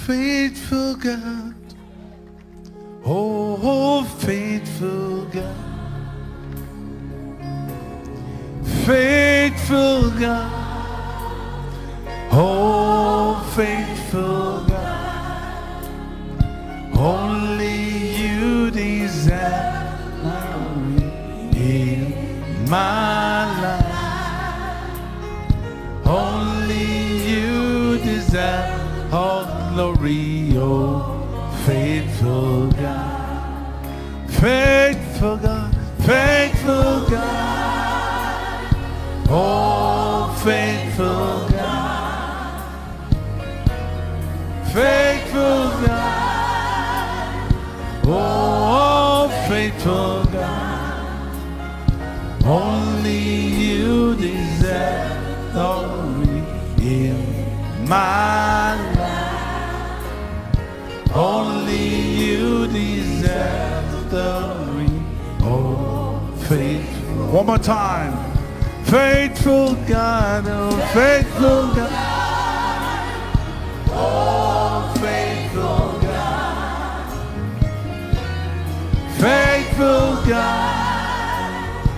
faithful God. Oh, faithful God. Faithful God. Oh, faithful God. Only you deserve glory in my life. Only you deserve all glory, oh, faithful God. Faithful God. Faithful God. Oh, faithful God. Faithful God. Oh, faithful God. Only you deserve glory in my life. Only you deserve glory. Oh, faithful. One more time. Faithful God, oh, faithful God. Oh, faithful God. Faithful God.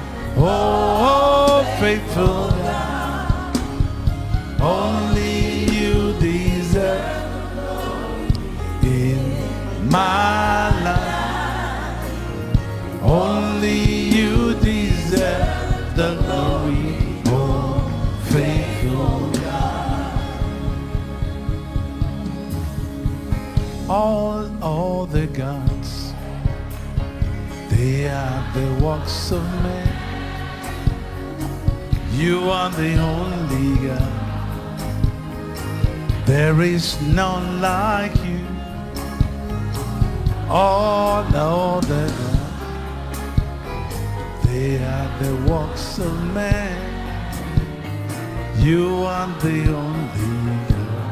Oh, faithful God. Only you deserve in my life. Only you deserve the glory, oh, faithful God. All the gods, they are the works of men. You are the only God. There is none like you. All the gods, they are the works of man. You are the only God.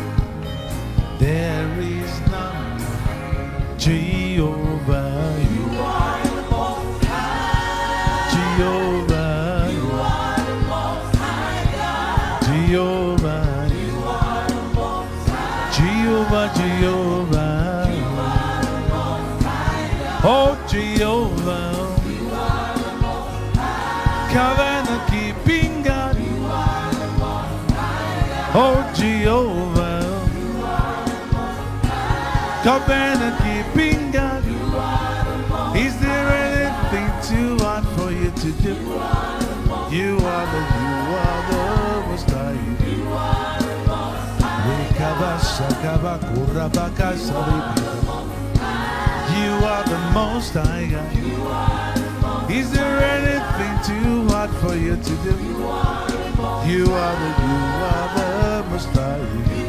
There is none like Jehovah. You are the most high. Jehovah. You are the most high God. Jehovah. You are the most high. Jehovah, Jehovah. You are the most high God. Oh, Jehovah. You are the most high. Covenant keeping God. You are the most high God. Oh, Jehovah. Covenant keeping God. Is there anything too hard for you to do? You are the most high. You are the most high God. Is there anything too hard for you to do? You are the most high.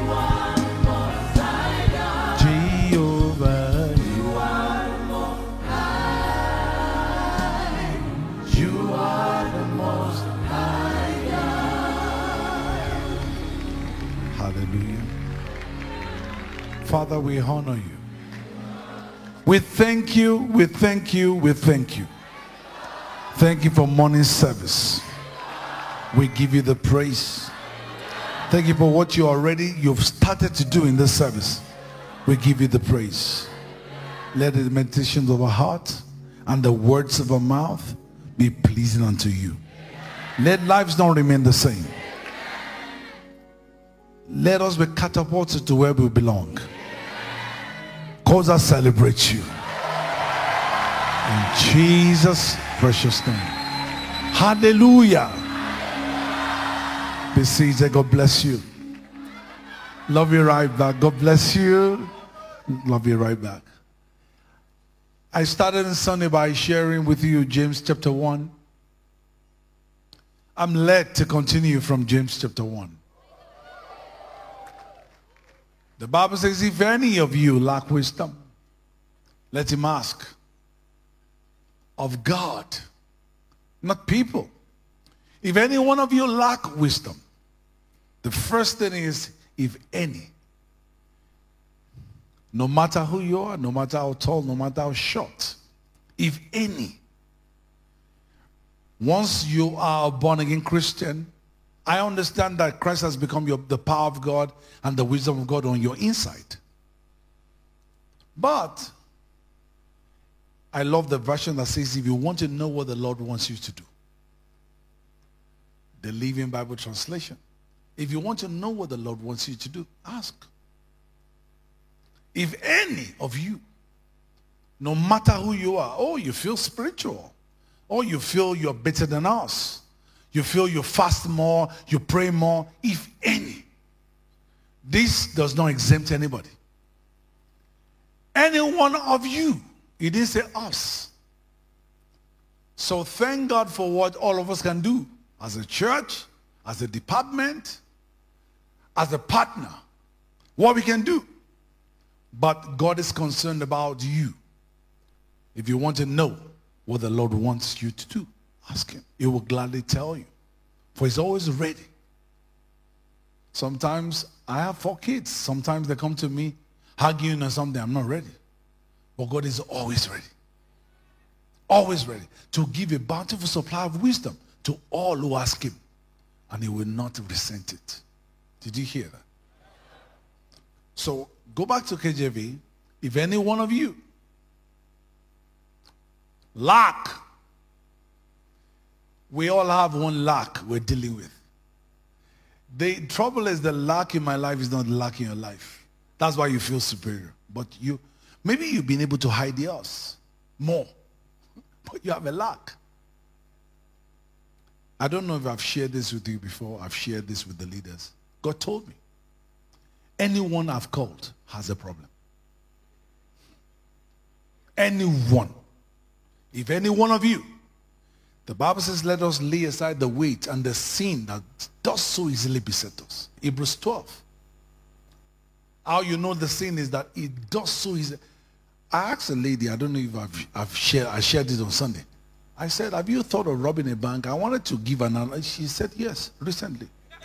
Hallelujah. Father, we honor you. We thank you, we thank you, we thank you. Thank you for morning service. We give you the praise. Thank you for what you've started to do in this service. We give you the praise. Let the meditations of our heart and the words of our mouth be pleasing unto you. Let lives not remain the same. Let us be catapulted to where we belong. Cause us celebrate you. In Jesus' precious name. Hallelujah. Be seated. God bless you. Love you right back. God bless you. Love you right back. I started on Sunday by sharing with you James chapter 1. I'm led to continue from James chapter 1. The Bible says, if any of you lack wisdom, let him ask of God, not people. If any one of you lack wisdom, the first thing is, if any, no matter who you are, no matter how tall, no matter how short, if any, once you are a born-again Christian, I understand that Christ has become the power of God and the wisdom of God on your inside. But I love the version that says, if you want to know what the Lord wants you to do, the Living Bible translation. If you want to know what the Lord wants you to do, ask. If any of you, no matter who you are, oh, you feel spiritual, or you feel you're better than us, you feel you fast more, you pray more, if any, this does not exempt anybody. Any one of you, he didn't say us. So thank God for what all of us can do as a church, as a department, as a partner, what we can do. But God is concerned about you. If you want to know what the Lord wants you to do, ask him. He will gladly tell you. For he's always ready. Sometimes I have 4 kids. Sometimes they come to me arguing or something. I'm not ready. But God is always ready. Always ready to give a bountiful supply of wisdom to all who ask him. And he will not resent it. Did you hear that? So go back to KJV. If any one of you lack, we all have one lack we're dealing with. The trouble is the lack in my life is not the lack in your life. That's why you feel superior. But maybe you've been able to hide yours more. But you have a lack. I don't know if I've shared this with you before. I've shared this with the leaders. God told me, anyone I've called has a problem. Anyone. If any one of you, the Bible says, let us lay aside the weight and the sin that does so easily beset us. Hebrews 12. How you know the sin is that it does so easily. I asked a lady, I don't know if I shared it on Sunday. I said, have you thought of robbing a bank? I wanted to give an analysis. She said, yes, recently.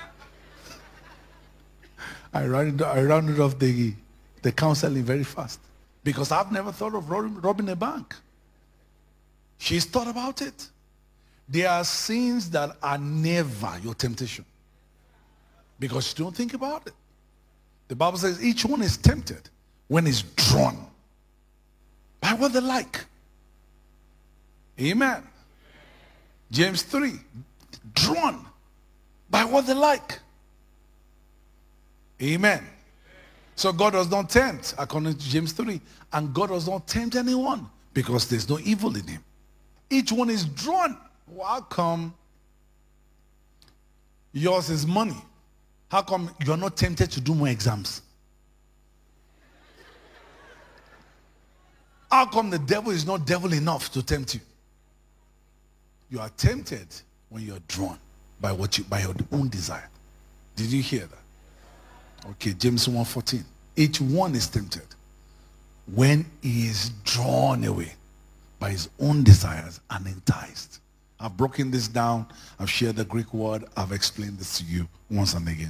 I rounded off the counseling very fast because I've never thought of robbing a bank. She's thought about it. There are sins that are never your temptation because you don't think about it. The Bible says each one is tempted when it's drawn by what they like. Amen. James 3, drawn by what they like. Amen. So God does not tempt, according to James 3, and God does not tempt anyone because there's no evil in him. Each one is drawn. Well, how come yours is money? How come you're not tempted to do more exams? How come the devil is not devil enough to tempt you? You are tempted when you're drawn by your own desire. Did you hear that? Okay, James 1:14. Each one is tempted when he is drawn away by his own desires and enticed. I've broken this down. I've shared the Greek word. I've explained this to you once and again.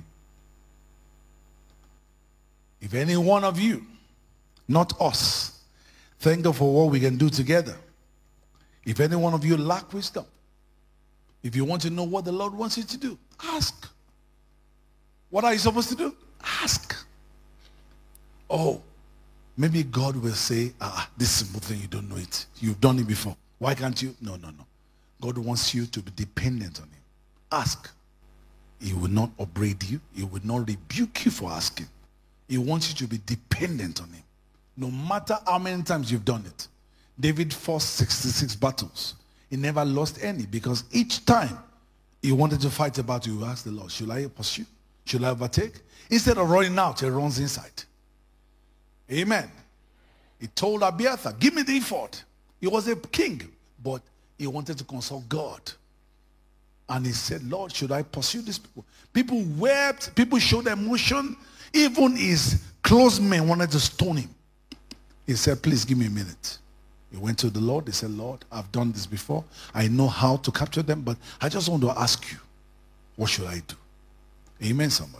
If any one of you, not us, thank God for what we can do together. If any one of you lack wisdom, if you want to know what the Lord wants you to do, ask. What are you supposed to do? Ask. Oh, maybe God will say, this simple thing, you don't know it. You've done it before. Why can't you? No. God wants you to be dependent on him. Ask. He will not upbraid you. He will not rebuke you for asking. He wants you to be dependent on him. No matter how many times you've done it. David fought 66 battles. He never lost any because each time he wanted to fight a battle, he asked the Lord, should I pursue? Should I overtake? Instead of running out, he runs inside. Amen. He told Abiathar, give me the ephod. He was a king, but he wanted to consult God. And he said, Lord, should I pursue these people? People wept. People showed emotion. Even his close men wanted to stone him. He said, please give me a minute. He went to the Lord. He said, Lord, I've done this before. I know how to capture them, but I just want to ask you, what should I do? Amen, somebody.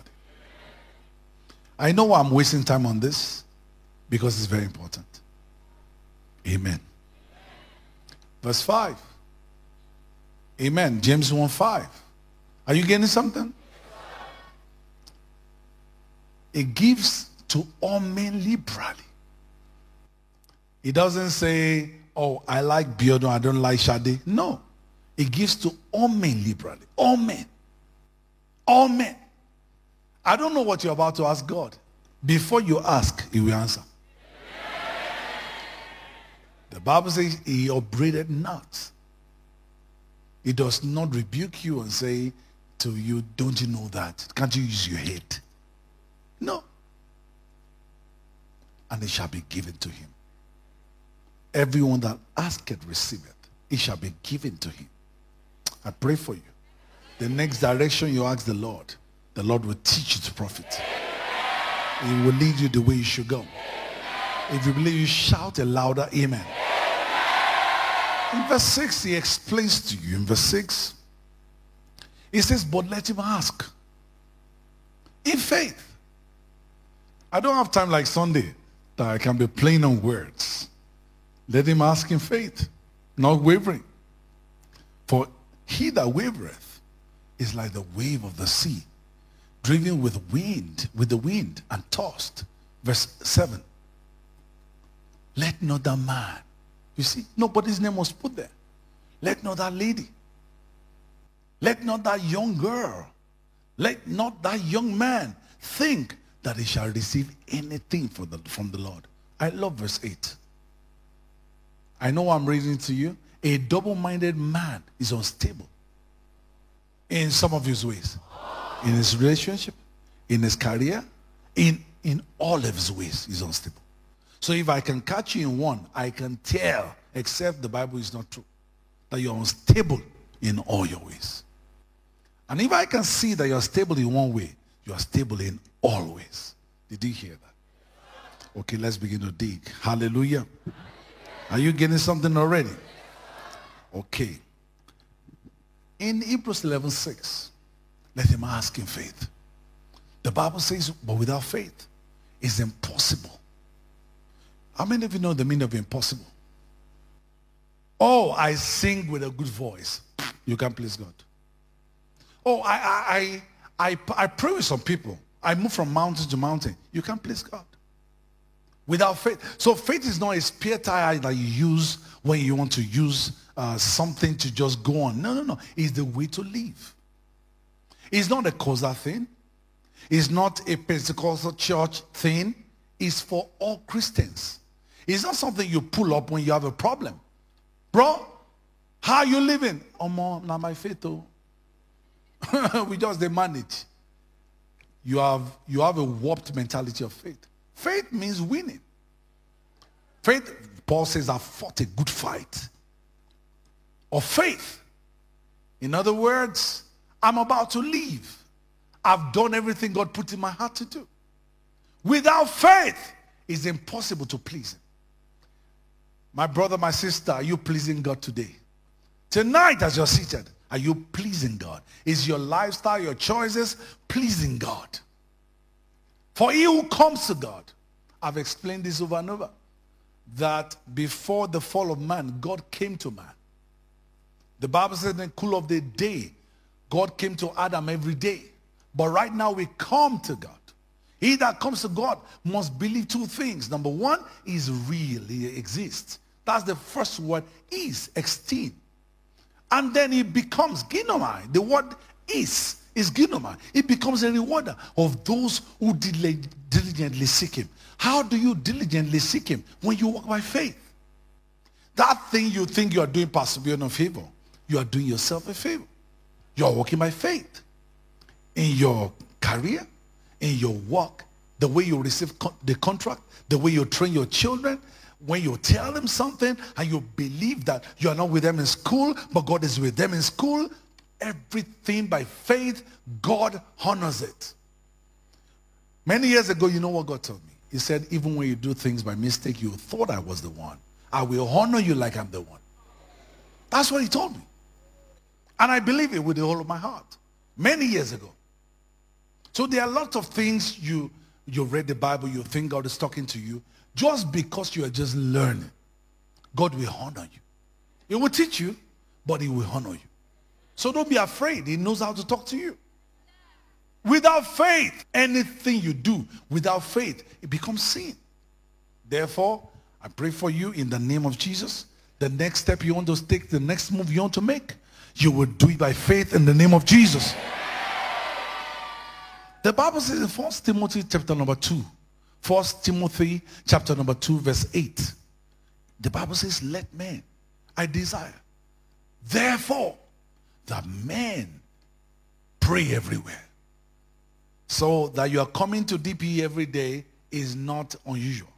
I know I'm wasting time on this because it's very important. Amen. Verse 5. Amen. James 1:5. Are you getting something? It gives to all men liberally. He doesn't say, oh, I like Biodo, I don't like Shade. No. He gives to all men liberally. All men. All men. I don't know what you're about to ask God. Before you ask, he will answer. The Bible says he upbraided not. He does not rebuke you and say to you, don't you know that? Can't you use your head? No. And it shall be given to him. Everyone that asketh receiveth. It shall be given to him. I pray for you. The next direction you ask the Lord will teach you to profit. He will lead you the way you should go. If you believe, you shout a louder amen. In verse 6, he explains to you. In verse 6, he says, but let him ask. In faith. I don't have time like Sunday that I can be playing on words. Let him ask in faith, not wavering. For he that wavereth is like the wave of the sea, driven with the wind and tossed. Verse 7. Let not that man, you see, nobody's name was put there. Let not that lady, let not that young girl, let not that young man think that he shall receive anything from the Lord. I love verse 8. I know I'm reading to you. A double-minded man is unstable in some of his ways. In his relationship, in his career, in all of his ways, he's unstable. So if I can catch you in one, I can tell, except the Bible is not true, that you're unstable in all your ways. And if I can see that you're stable in one way, you are stable in all ways. Did you hear that? Okay, let's begin to dig. Hallelujah. Are you getting something already? Okay. In Hebrews 11:6, let him ask in faith. The Bible says, but without faith, it's impossible. How many of you know the meaning of impossible? Oh, I sing with a good voice. You can't please God. Oh, I pray with some people. I move from mountain to mountain. You can't please God. Without faith. So faith is not a spare tire that you use when you want to use something to just go on. No. It's the way to live. It's not a causal thing. It's not a Pentecostal church thing. It's for all Christians. It's not something you pull up when you have a problem. Bro, how are you living? Oh, now my faith, oh. We just demand it. You have a warped mentality of faith. Faith means winning. Faith, Paul says, I fought a good fight of faith. In other words, I'm about to leave. I've done everything God put in my heart to do. Without faith, it's impossible to please him. My brother, my sister, are you pleasing God today? Tonight, as you're seated, are you pleasing God? Is your lifestyle, your choices pleasing God? For he who comes to God, I've explained this over and over, that before the fall of man, God came to man. The Bible says in the cool of the day, God came to Adam every day. But right now we come to God. He that comes to God must believe two things. Number one, he's real, he exists. That's the first word, is, extin. And then he becomes ginomai. The word is ginomai. It becomes a rewarder of those who diligently seek him. How do you diligently seek him? When you walk by faith. That thing you think you are doing Pastor Beyond a favor, you are doing yourself a favor. You are walking by faith. In your career, in your work, the way you receive the contract, the way you train your children, when you tell them something and you believe that you are not with them in school, but God is with them in school, everything by faith, God honors it. Many years ago, you know what God told me? He said, even when you do things by mistake, you thought I was the one. I will honor you like I'm the one. That's what he told me. And I believe it with the whole of my heart. Many years ago. So there are lots of things you read the Bible, you think God is talking to you. Just because you are just learning, God will honor you. He will teach you, but he will honor you. So don't be afraid. He knows how to talk to you. Without faith, anything you do without faith, it becomes sin. Therefore, I pray for you in the name of Jesus. The next step you want to take, the next move you want to make, you will do it by faith in the name of Jesus. The Bible says in 1 Timothy chapter number 2, 1 Timothy chapter number 2 verse 8, the Bible says, let men, I desire, therefore, that men pray everywhere. So that you are coming to DPE every day is not unusual.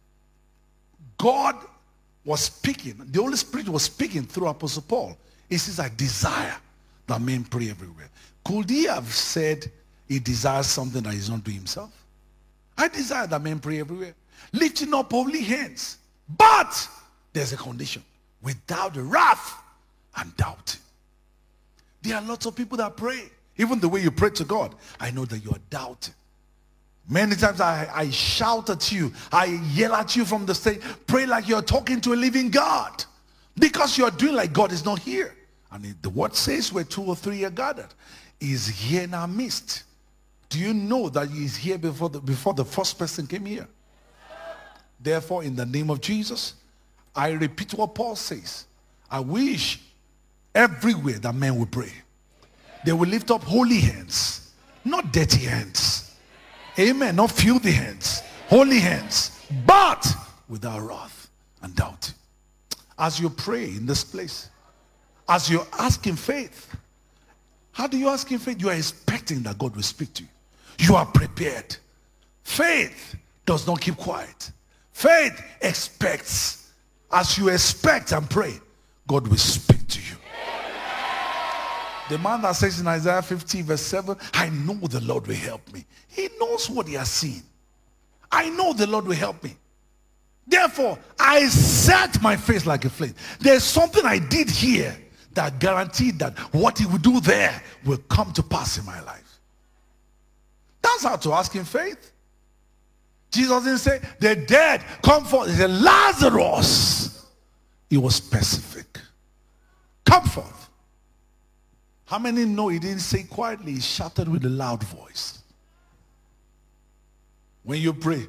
God was speaking, the Holy Spirit was speaking through Apostle Paul. He says, I desire that men pray everywhere. Could he have said he desires something that he's not doing himself? I desire that men pray everywhere, lifting up holy hands. But there's a condition: without wrath and doubting. There are lots of people that pray. Even the way you pray to God, I know that you are doubting. Many times I shout at you, I yell at you from the stage, pray like you're talking to a living God, because you're doing like God is not here. And the word says where 2 or 3 are gathered, he is here in our midst. Do you know that he is here before the first person came here? Therefore, in the name of Jesus, I repeat what Paul says. I wish everywhere that men will pray. They will lift up holy hands, not dirty hands. Amen. Not filthy hands. Holy hands. But without wrath and doubt. As you pray in this place, as you ask in faith, how do you ask in faith? You are expecting that God will speak to you. You are prepared. Faith does not keep quiet. Faith expects. As you expect and pray, God will speak to you. The man that says in Isaiah 50 verse 7, I know the Lord will help me. He knows what he has seen. I know the Lord will help me. Therefore, I set my face like a flame. There's something I did here that guaranteed that what he will do there will come to pass in my life. That's how to ask in faith. Jesus didn't say, the dead come forth. He said, Lazarus. It was specific. Come forth. How many know he didn't say quietly? He shouted with a loud voice. When you pray,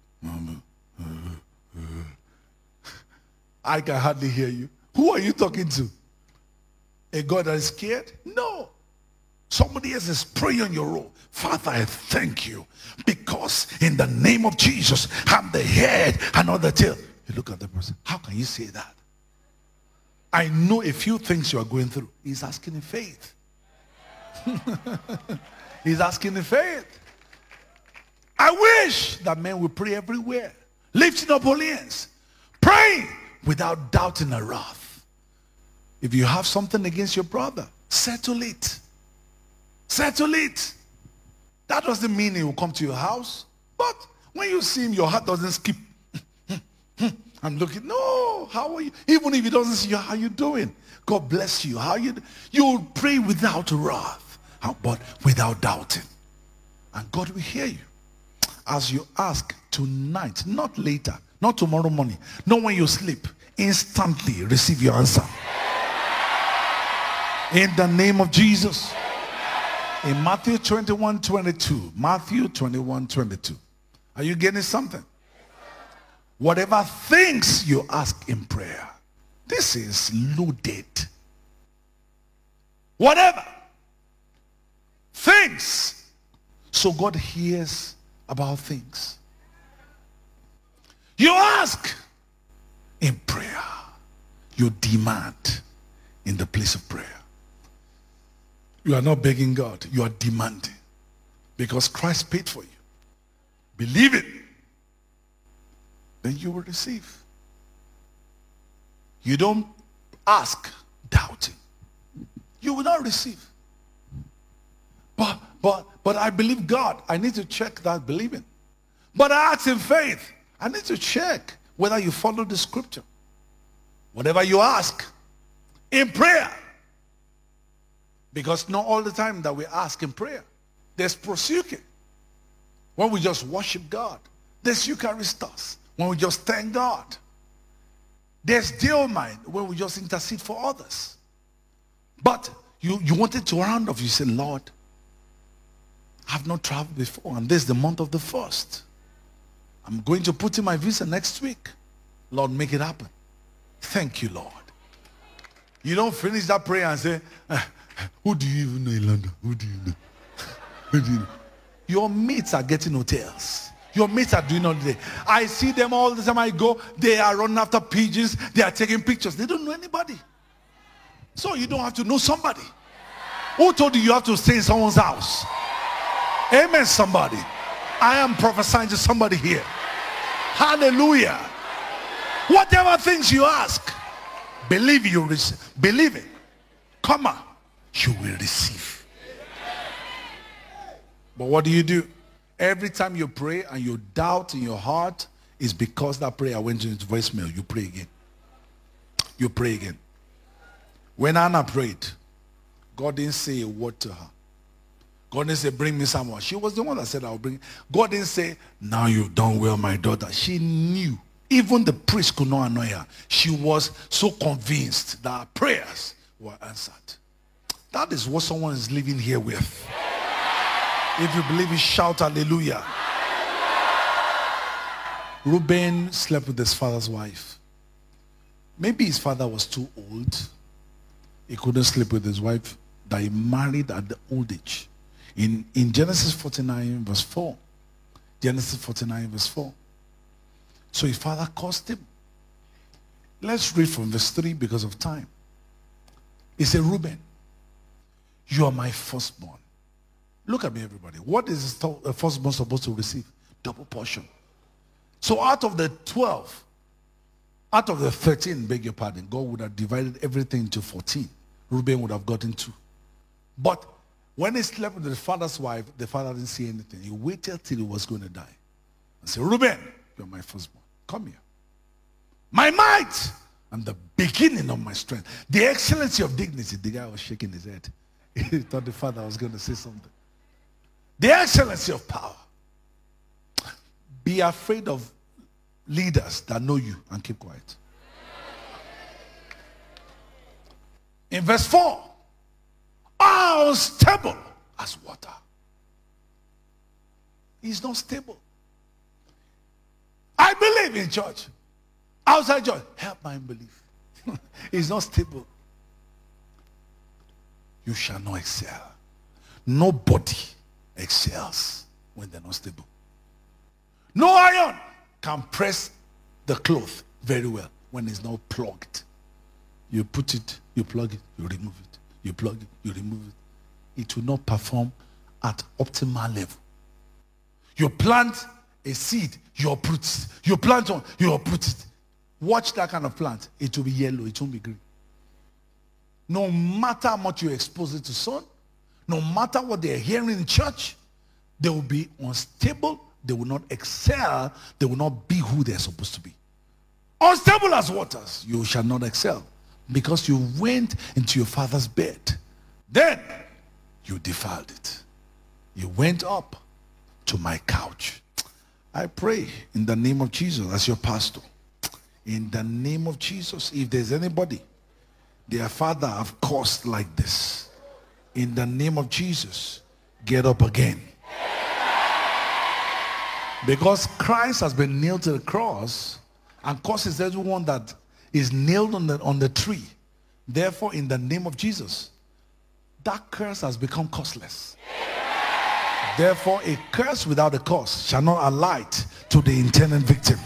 I can hardly hear you. Who are you talking to? A God that is scared? No. Somebody else is praying on your own. Father, I thank you because in the name of Jesus, I'm the head and not the tail. You look at the person. How can you say that? I know a few things you are going through. He's asking in faith. He's asking in faith. I wish that men will pray everywhere, lifting up holy hands, praying without doubting or wrath. If you have something against your brother, settle it. Settle it. That doesn't mean he will come to your house. But when you see him, your heart doesn't skip. I'm looking, no, how are you? Even if he doesn't see you, how are you doing? God bless you. How you? You will pray without wrath, but without doubting. And God will hear you. As you ask tonight, not later, not tomorrow morning, not when you sleep, instantly receive your answer. In the name of Jesus. In Matthew 21:22. Matthew 21:22. Are you getting something? Whatever things you ask in prayer. This is loaded. Whatever things. So God hears about things. You ask in prayer. You demand in the place of prayer. You are not begging God. You are demanding. Because Christ paid for you. Believe it. Then you will receive. You don't ask doubting. You will not receive. But I believe God. I need to check that believing. But I ask in faith. I need to check whether you follow the scripture. Whatever you ask in prayer. Because not all the time that we ask in prayer. There's prosuke. When we just worship God. There's Eucharistos. When we just thank God. There's Deo mind when we just intercede for others. But you wanted to round off. You say, Lord, I've not traveled before. And this is the month of the 1st. I'm going to put in my visa next week. Lord, make it happen. Thank you, Lord. You don't finish that prayer and say, who do you even know in London? Who do you know? Who do you know? Your mates are getting hotels. Your mates are doing all the day. I see them all the time I go. They are running after pigeons. They are taking pictures. They don't know anybody. So you don't have to know somebody. Who told you you have to stay in someone's house? Amen, somebody. I am prophesying to somebody here. Hallelujah. Whatever things you ask, believe you receive. Believe it. Come on. You will receive. But what do? Every time you pray and you doubt in your heart, is because that prayer went into voicemail. You pray again. You pray again. When Anna prayed, God didn't say a word to her. God didn't say, bring me someone. She was the one that said, I'll bring. God didn't say, now you've done well, my daughter. She knew. Even the priest could not annoy her. She was so convinced that her prayers were answered. That is what someone is living here with. If you believe it, shout hallelujah. Reuben slept with his father's wife. Maybe his father was too old. He couldn't sleep with his wife that he married at the old age. In Genesis 49 verse 4. Genesis 49 verse 4. So his father cursed him. Let's read from verse 3 because of time. He said, Reuben, you are my firstborn. Look at me, everybody. What is a firstborn supposed to receive? Double portion. So out of the 12, out of the 13, beg your pardon, God would have divided everything into 14. Reuben would have gotten 2. But when he slept with the father's wife, the father didn't see anything. He waited till he was going to die. And said, Reuben, you're my firstborn. Come here. My might and the beginning of my strength. The excellency of dignity. The guy was shaking his head. He thought the father was going to say something. The excellency of power. Be afraid of leaders that know you and keep quiet. In verse 4, unstable as water. He's not stable. I believe in church. Outside church, help my unbelief. He's not stable. You shall not excel. Nobody excels when they're not stable. No iron can press the cloth very well when it's not plugged. You put it, you plug it, you remove it. You plug it, you remove it. It will not perform at optimal level. You plant a seed, you uproot it. You plant one, you uproot it. Watch that kind of plant. It will be yellow, it won't be green. No matter how much you expose it to sun, no matter what they're hearing in church, they will be unstable, they will not excel, they will not be who they're supposed to be. Unstable as waters, you shall not excel, because you went into your father's bed. Then you defiled it. You went up to my couch. I pray in the name of Jesus as your pastor. In the name of Jesus, if there's anybody their father have cursed like this, in the name of Jesus, get up again. Because Christ has been nailed to the cross and curses everyone that is nailed on the tree. Therefore, in the name of Jesus, that curse has become curseless. Therefore, a curse without a cause shall not alight to the intended victim.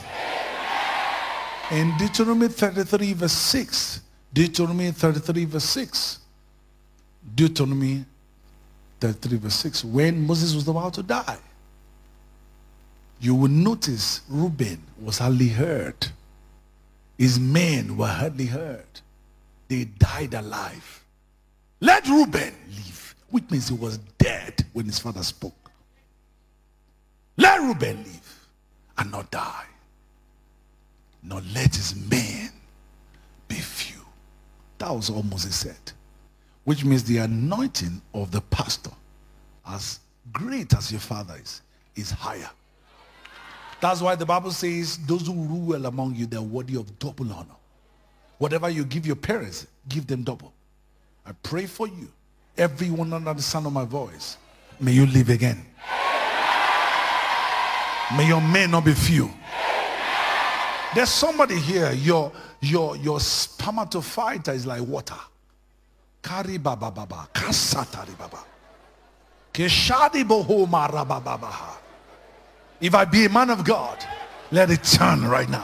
In Deuteronomy 33 verse 6, Deuteronomy 33 verse 6, Deuteronomy 33 verse 6, when Moses was about to die, you will notice Reuben was hardly heard. His men were hardly heard. They died alive. Let Reuben live, which means he was dead when his father spoke. Let Reuben live and not die. Nor let his men be few. That was all Moses said. Which means the anointing of the pastor, as great as your father is higher. That's why the Bible says, those who rule well among you, they're worthy of double honor. Whatever you give your parents, give them double. I pray for you, everyone under the sound of my voice, may you live again. May your men not be few. There's somebody here, your spermatofighter is like water. Kari baba baba, kasatari baba. Keshadi boho marababaha. If I be a man of God, let it turn right now.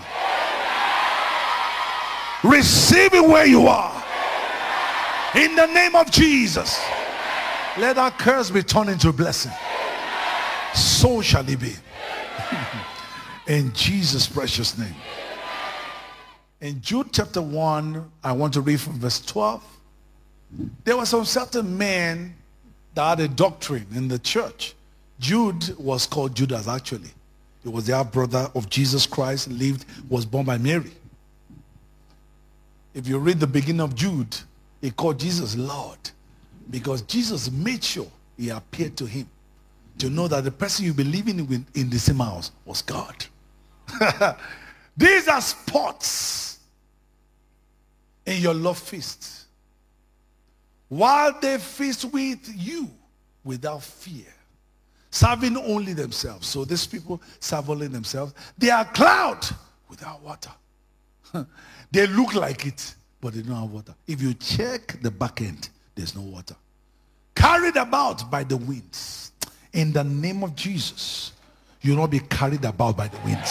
Receive it where you are. In the name of Jesus. Let that curse be turned into a blessing. So shall it be. In Jesus' precious name. In Jude chapter 1, I want to read from verse 12. There was some certain men that had a doctrine in the church. Jude was called Judas actually. He was the half brother of Jesus Christ, was born by Mary. If you read the beginning of Jude, he called Jesus Lord because Jesus made sure he appeared to him to know that the person you believe in the same house was God. These are spots in your love feast. While they feast with you without fear, serving only themselves. So these people serve only themselves. They are cloud without water. They look like it, but they don't have water. If you check the back end, there's no water. Carried about by the winds. In the name of Jesus, you will not be carried about by the winds.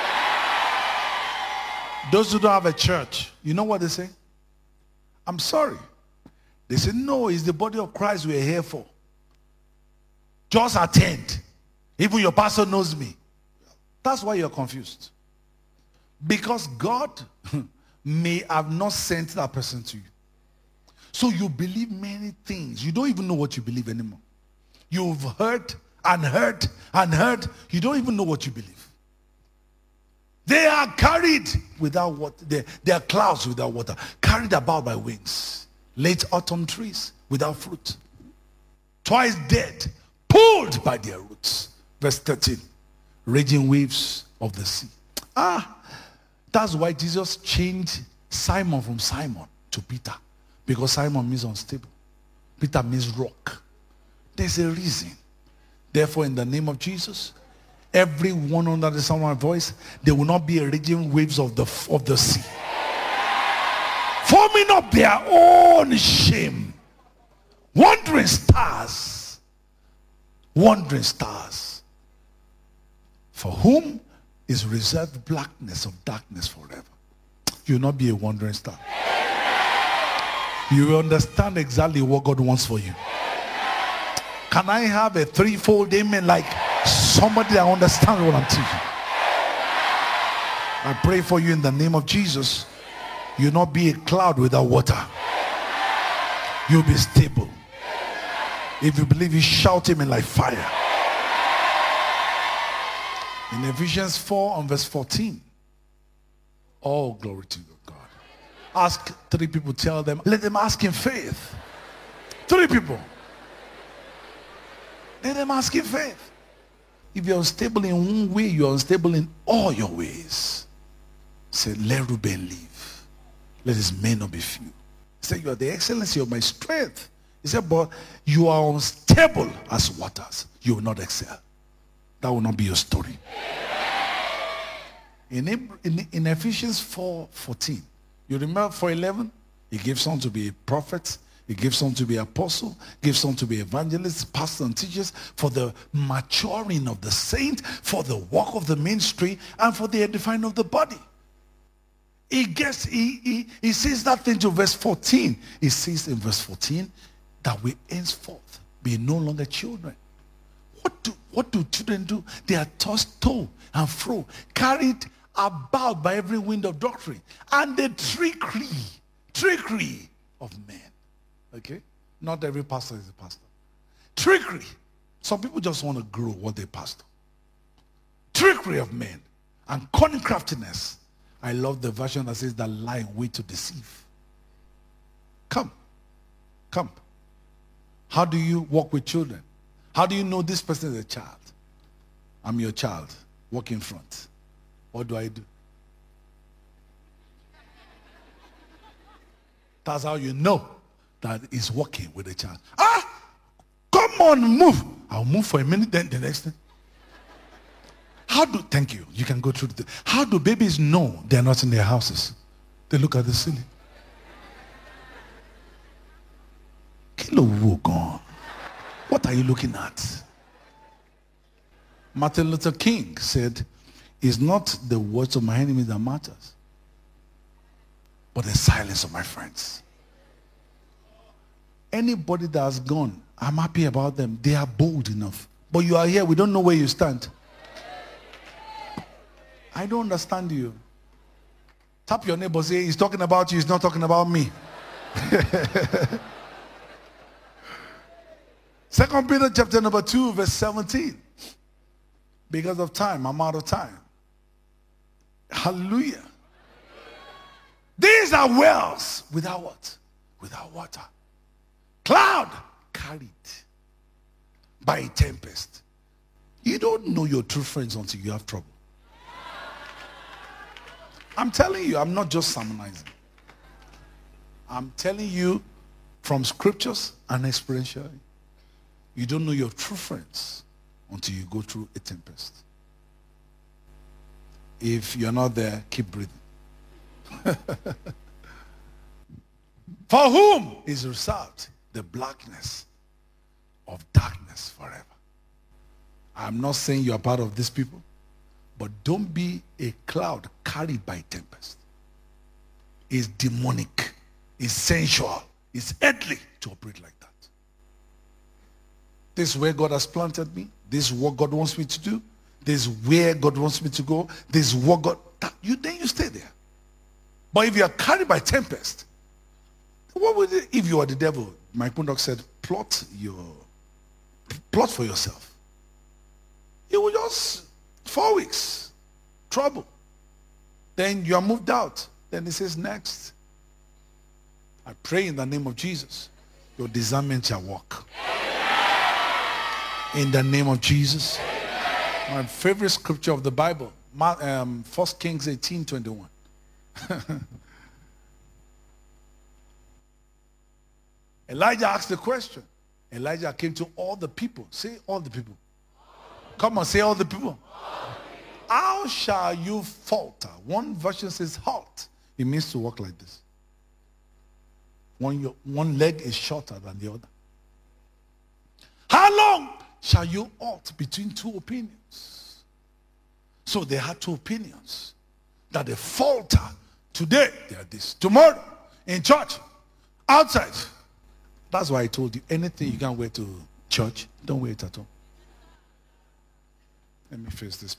Those who don't have a church, you know what they say? I'm sorry. They say, no, it's the body of Christ we're here for. Just attend. Even your pastor knows me. That's why you're confused. Because God may have not sent that person to you. So you believe many things. You don't even know what you believe anymore. You've heard and heard and heard. You don't even know what you believe. They are carried without water. They are clouds without water. Carried about by winds. Late autumn trees without fruit. Twice dead. Pulled by their roots. Verse 13. Raging waves of the sea. That's why Jesus changed Simon from Simon to Peter. Because Simon means unstable. Peter means rock. There's a reason. Therefore, in the name of Jesus, everyone under the sound of my voice, there will not be a raging waves of the sea. Forming up their own shame. Wandering stars. Wandering stars. For whom is reserved blackness of darkness forever. You will not be a wandering star. You will understand exactly what God wants for you. Can I have a threefold amen like somebody that understands what I'm teaching? I pray for you in the name of Jesus. You'll not be a cloud without water. You'll be stable. If you believe, you shout amen like fire. In Ephesians 4 and verse 14. Oh, glory to God. Ask 3 people, tell them, let them ask in faith. 3 people. Let them ask in faith. If you're unstable in one way, you're unstable in all your ways. Say, let Reuben live. Let his men not be few. Say, you are the excellency of my strength. He said, but you are unstable as waters. You will not excel. That will not be your story. In Ephesians 4:14, you remember 4:11? He gave some to be a prophet. He gave some to be apostle. Gave some to be evangelists, pastors, and teachers for the maturing of the saint, for the work of the ministry, and for the edifying of the body. He says that thing to verse 14. He says in verse 14 that we henceforth be no longer children. What do children do? They are tossed to and fro, carried about by every wind of doctrine, and the trickery of men. Okay? Not every pastor is a pastor. Trickery. Some people just want to grow what they pastor. Trickery of men and cunning craftiness. I love the version that says that lie in wait to deceive. Come. How do you walk with children? How do you know this person is a child? I'm your child. Walk in front. What do I do? That's how you know that he's walking with a child. Come on, move. I'll move for a minute, then the next thing. Thank you. You can go through how do babies know they're not in their houses? They look at the ceiling. Kilo gone. What are you looking at? Martin Luther King said, it's not the words of my enemies that matters, but the silence of my friends. Anybody that has gone, I'm happy about them. They are bold enough. But you are here, we don't know where you stand. I don't understand you. Tap your neighbor, say, he's talking about you, he's not talking about me. 2 Peter chapter number 2, verse 17. Because of time, I'm out of time. Hallelujah. These are wells without what? Without water. Cloud carried by a tempest. You don't know your true friends until you have trouble. I'm telling you, I'm not just sermonizing. I'm telling you from scriptures and experientially. You don't know your true friends until you go through a tempest. If you're not there, keep breathing. For whom is reserved the blackness of darkness forever. I'm not saying you are part of these people, but don't be a cloud carried by tempest. It's demonic, it's sensual, it's earthly to operate like that. This is where God has planted me. This is what God wants me to do. This is where God wants me to go. This is what God... Then you stay there. But if you are carried by tempest, what would it, if you are the devil? Mike Murdoch said, plot for yourself. You will just 4 weeks trouble. Then you are moved out. Then he says, next. I pray in the name of Jesus, your discernment shall walk. In the name of Jesus. My favorite scripture of the Bible, 1 Kings 18:21. Elijah asked the question. Elijah came to all the people. Say all the people. Come on, say all the people. How shall you falter? One version says halt. It means to walk like this. One leg is shorter than the other. How long shall you halt between two opinions? So they had two opinions. That they falter. Today, they are this. Tomorrow, in church, outside. That's why I told you, anything you can wear to church, don't wear it at home. Let me face this.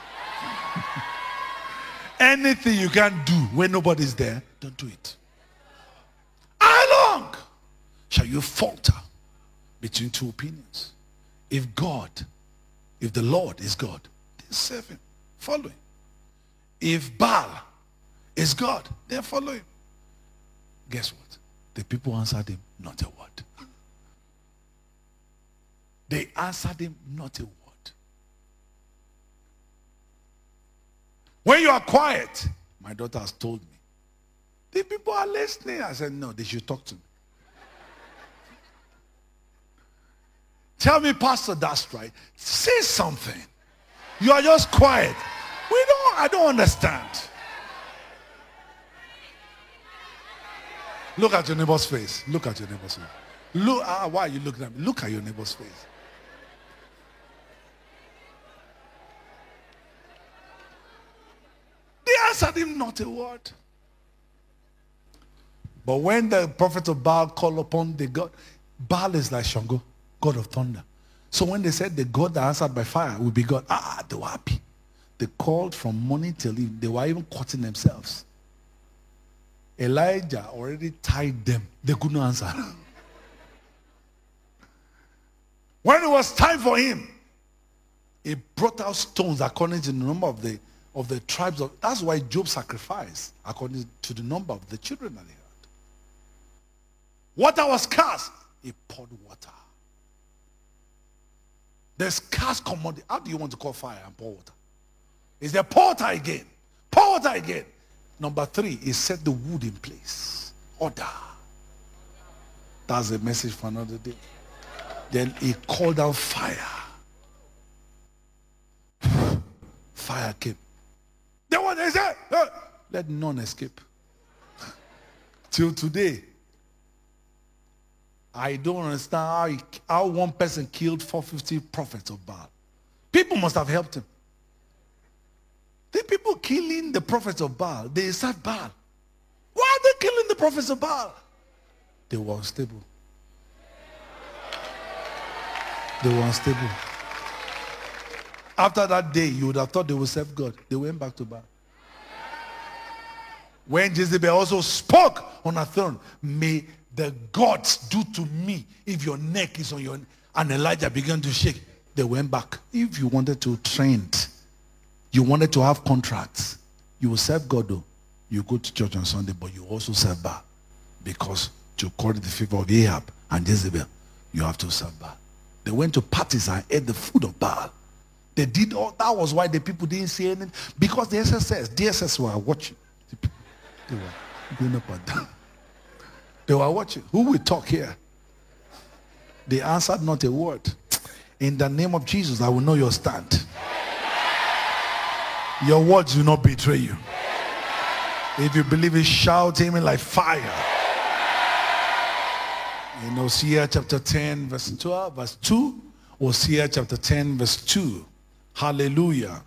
Anything you can do when nobody's there, don't do it. How long shall you falter between two opinions? If the Lord is God, then serve him, follow him. If Baal is God, then follow him. Guess what? The people answered him, not a word. They answered him, not a word. When you are quiet, my daughter has told me, the people are listening. I said, no, they should talk to me. Tell me, Pastor, that's right. Say something. You are just quiet. I don't understand. Look at your neighbor's face. Look at your neighbor's face. Look, why are you looking at me? Look at your neighbor's face. They answered him not a word. But when the prophet of Baal called upon the God, Baal is like Shango, God of thunder. So when they said the God that answered by fire will be God, they were happy. They called from morning till evening. They were even cutting themselves. Elijah already tied them. They couldn't answer. When it was time for him, he brought out stones according to the number of the tribes of. That's why Job sacrificed according to the number of the children that he had. Water was scarce. He poured water. The scarce commodity. How do you want to call fire and pour water? Is there pour water again? Pour water again. Number 3, he set the wood in place. Order. That's a message for another day. Then he called out fire. fire came. They said, "Hey, let none escape." Till today, I don't understand how one person killed 450 prophets of Baal. People must have helped him. The people killing the prophets of Baal, they serve Baal. Why are they killing the prophets of Baal? They were unstable. They were unstable. After that day, you would have thought they would serve God. They went back to Baal. When Jezebel also spoke on her throne, may the gods do to me if your neck is on your neck. And Elijah began to shake. They went back. If you wanted to train, you wanted to have contracts, you will serve God though. You go to church on Sunday, but you also serve Baal. Because to curry the favor of Ahab and Jezebel, you have to serve Baal. They went to parties and ate the food of Baal. They did all, that was why the people didn't say anything. Because the DSS were watching. They were going up and down. They were watching. Who will talk here? They answered not a word. In the name of Jesus, I will know your stand. Your words will not betray you. If you believe it, shout amen like fire. In Hosea chapter 10, verse 12, verse 2. Hosea chapter 10, verse 2. Hallelujah.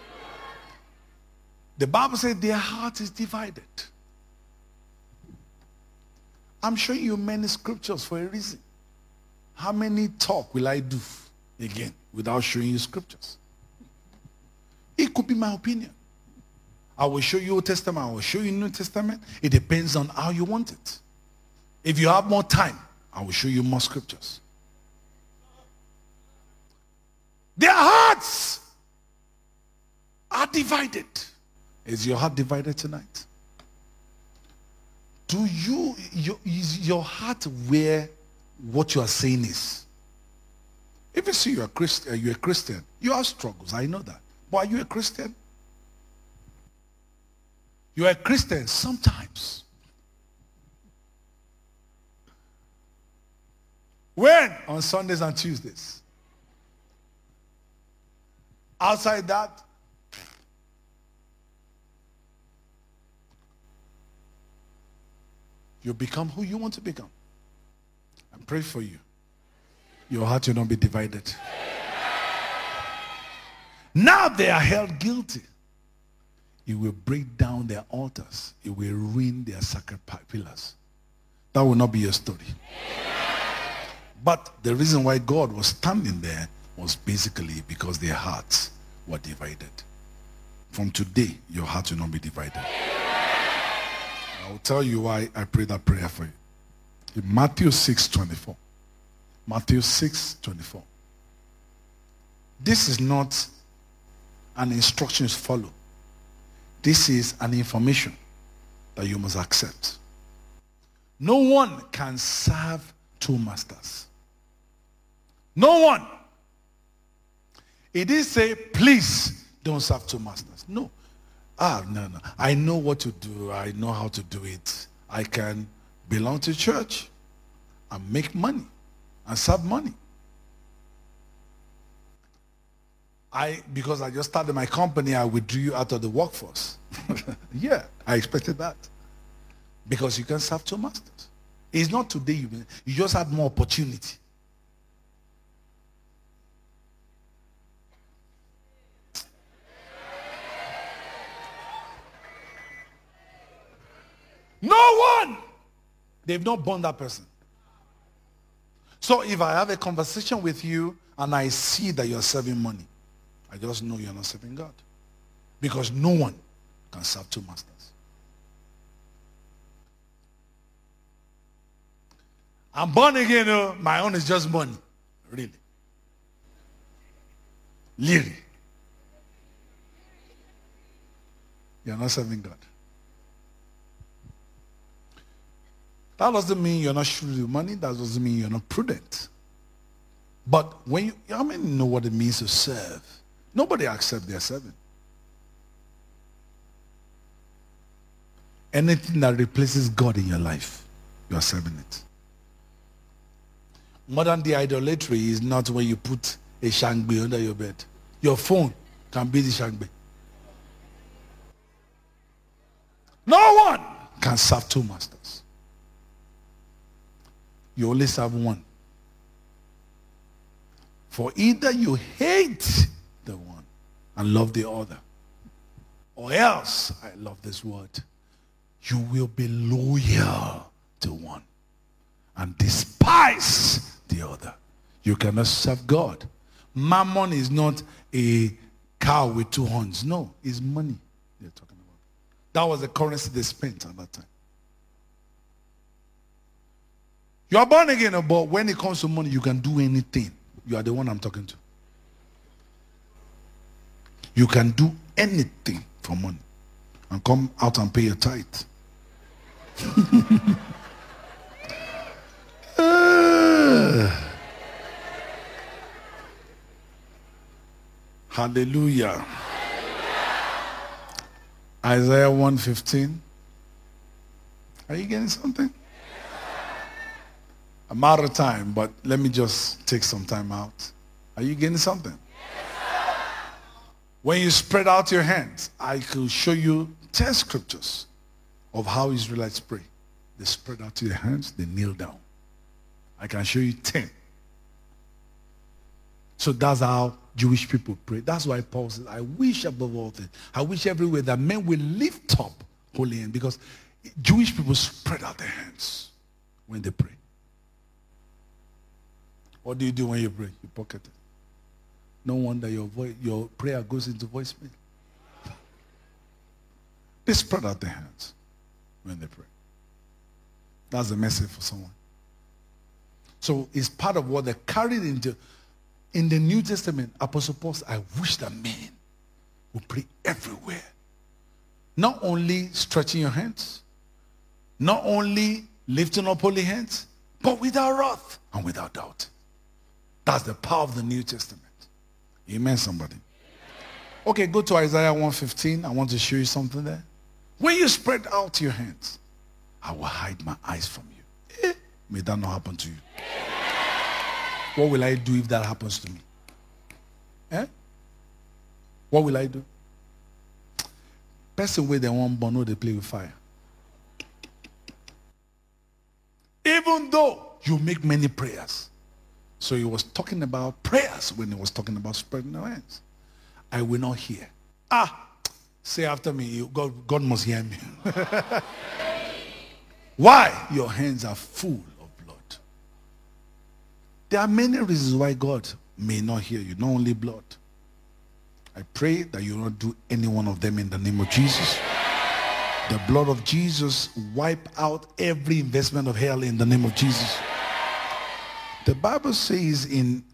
The Bible says their heart is divided. I'm showing you many scriptures for a reason. How many talk will I do again without showing you scriptures? It could be my opinion. I will show you Old Testament. I will show you New Testament. It depends on how you want it. If you have more time, I will show you more scriptures. Their hearts are divided. Is your heart divided tonight? Is your heart where what you are saying is? If you see you're a Christian, you have struggles, I know that. But are you a Christian? You are a Christian sometimes. When? On Sundays and Tuesdays. Outside that, you become who you want to become. I pray for you. Your heart will not be divided. Now they are held guilty. It will break down their altars. It will ruin their sacred pillars. That will not be your story. But the reason why God was standing there was basically because their hearts were divided. From today, your heart will not be divided. I will tell you why I pray that prayer for you. In Matthew 6:24. Matthew 6:24. This is not an instruction to follow. This is an information that you must accept. No one can serve two masters. No one. It didn't say, please don't serve two masters. No. No. I know what to do. I know how to do it. I can belong to church and make money and serve money. Because I just started my company, I withdrew you out of the workforce. Yeah, I expected that. Because you can serve two masters. It's not today, you just have more opportunity. No one! They've not born that person. So if I have a conversation with you and I see that you're serving money, I just know you're not serving God. Because no one can serve two masters. I'm born again, my own is just money. Really. Really. You're not serving God. That doesn't mean you're not shrewd with money. That doesn't mean you're not prudent. But when how many know what it means to serve? Nobody accepts their serving. Anything that replaces God in your life, you are serving it. Modern day idolatry is not when you put a shangbi under your bed. Your phone can be the shangbi. No one can serve two masters. You only serve one. For either you hate the one and love the other, or else, I love this word, you will be loyal to one and despise the other. You cannot serve God. Mammon is not a cow with two horns. No, it's money they're talking about. That was the currency they spent at that time. You are born again, but when it comes to money, you can do anything. You are the one I'm talking to. You can do anything for money and come out and pay your tithe. Hallelujah. Isaiah 1:15. Are you getting something? I'm out of time, but let me just take some time out. Are you getting something? When you spread out your hands, I could show you 10 scriptures of how Israelites pray. They spread out their hands, they kneel down. I can show you 10. So that's how Jewish people pray. That's why Paul says, I wish above all things, I wish everywhere that men will lift up holy hands, because Jewish people spread out their hands when they pray. What do you do when you pray? You pocket it. No wonder your prayer goes into voicemail. They spread out their hands when they pray. That's the message for someone. So it's part of what they carried into. In the New Testament, Apostle Paul said, I wish that men would pray everywhere. Not only stretching your hands, not only lifting up holy hands, but without wrath and without doubt. That's the power of the New Testament. Amen, somebody. Okay, go to Isaiah 1:15. I want to show you something there. When you spread out your hands, I will hide my eyes from you. May that not happen to you. What will I do if that happens to me? What will I do? Person where they want born, they play with fire. Even though you make many prayers. So he was talking about prayers when he was talking about spreading our hands. I will not hear. Say after me, God must hear me. Why? Your hands are full of blood. There are many reasons why God may not hear you, not only blood. I pray that you will not do any one of them in the name of Jesus. The blood of Jesus wipe out every investment of hell in the name of Jesus. The Bible says in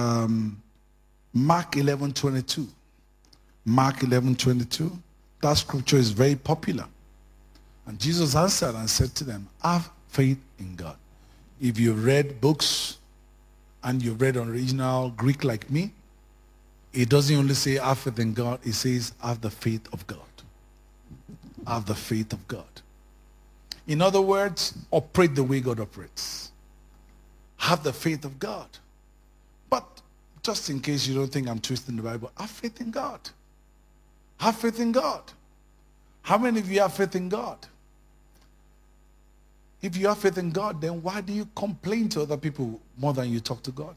Mark 11:22. Mark 11:22. That scripture is very popular. And Jesus answered and said to them, have faith in God. If you read books and you read original Greek like me, it doesn't only say have faith in God, it says have the faith of God. Have the faith of God. In other words, operate the way God operates. Have the faith of God. But just in case you don't think I'm twisting the Bible, have faith in God. Have faith in God. How many of you have faith in God? If you have faith in God, then why do you complain to other people more than you talk to God?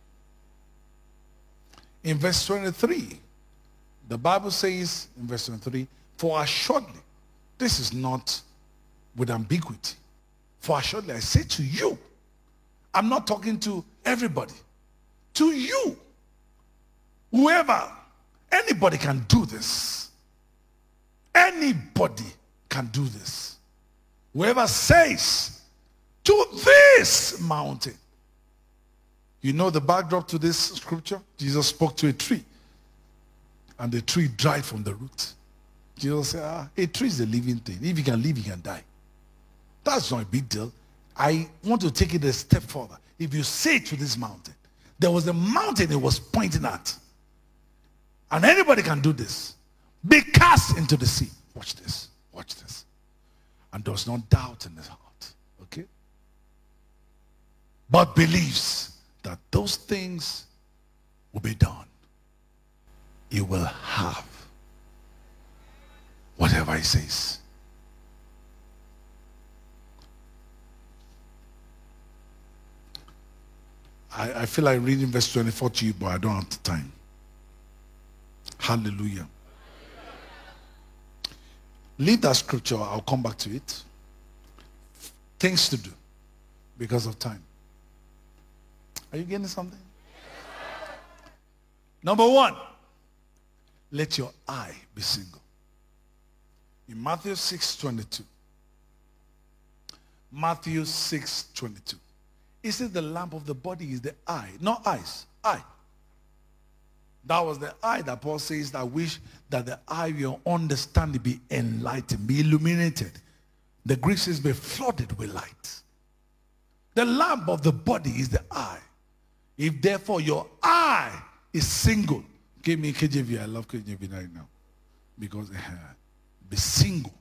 In verse 23, the Bible says, in verse 23, for assuredly, this is not with ambiguity. For assuredly, I say to you, I'm not talking to everybody. To you. Whoever, anybody can do this. Anybody can do this. Whoever says to this mountain. You know the backdrop to this scripture? Jesus spoke to a tree. And the tree dried from the root. Jesus said, a tree is a living thing. If you can live, you can die. That's not a big deal. I want to take it a step further. If you say to this mountain, there was a mountain it was pointing at. And anybody can do this. Be cast into the sea. Watch this. Watch this. And does not doubt in his heart. Okay? But believes that those things will be done. He will have whatever he says. I feel like reading verse 24 to you, but I don't have the time. Hallelujah. Leave that scripture. I'll come back to it. Things to do because of time. Are you getting something? Number one, let your eye be single. In Matthew 6:22. Matthew 6:22. It says the lamp of the body is the eye, not eyes, eye. That was the eye that Paul says that wish that the eye of your understanding be enlightened, be illuminated. The Greek says be flooded with light. The lamp of the body is the eye. If therefore your eye is single, give me KJV. I love KJV right now because be single.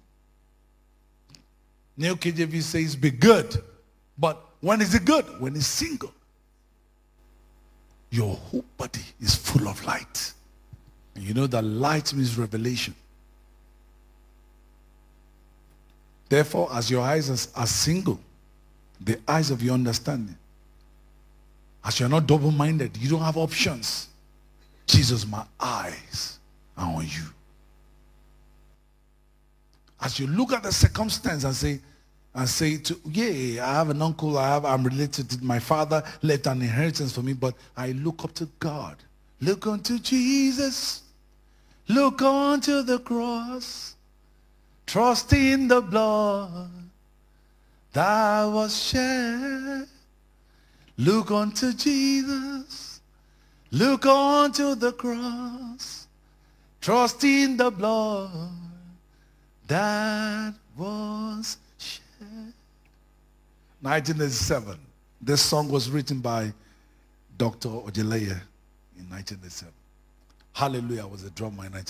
New KJV says be good, but when is it good? When it's single. Your whole body is full of light. And you know that light means revelation. Therefore, as your eyes are single, the eyes of your understanding, as you're not double-minded, you don't have options. Jesus, my eyes are on you. As you look at the circumstance and say yeah, I have an uncle, I'm related to my father, left an inheritance for me, but I look up to God. Look unto Jesus. Look unto the cross. Trust in the blood that was shed. Look unto Jesus. Look unto the cross. Trust in the blood that was shed. 1987. This song was written by Dr. Ojeleye in 1987. Hallelujah was a drummer in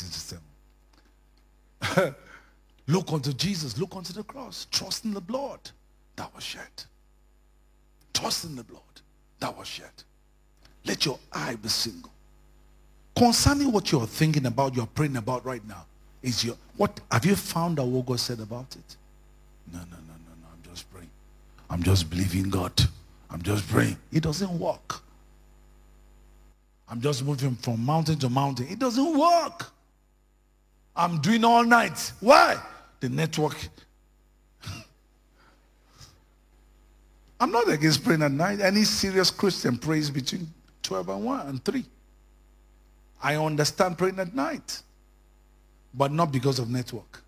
1987. Look unto Jesus. Look unto the cross. Trust in the blood that was shed. Trust in the blood that was shed. Let your eye be single. Concerning what you're thinking about, you're praying about right now, what have you found out what God said about it? No, I'm just praying. I'm just believing God. I'm just praying. It doesn't work. I'm just moving from mountain to mountain. It doesn't work. I'm doing all night. Why? The network. I'm not against praying at night. Any serious Christian prays between 12 and 1 and 3. I understand praying at night, but not because of network.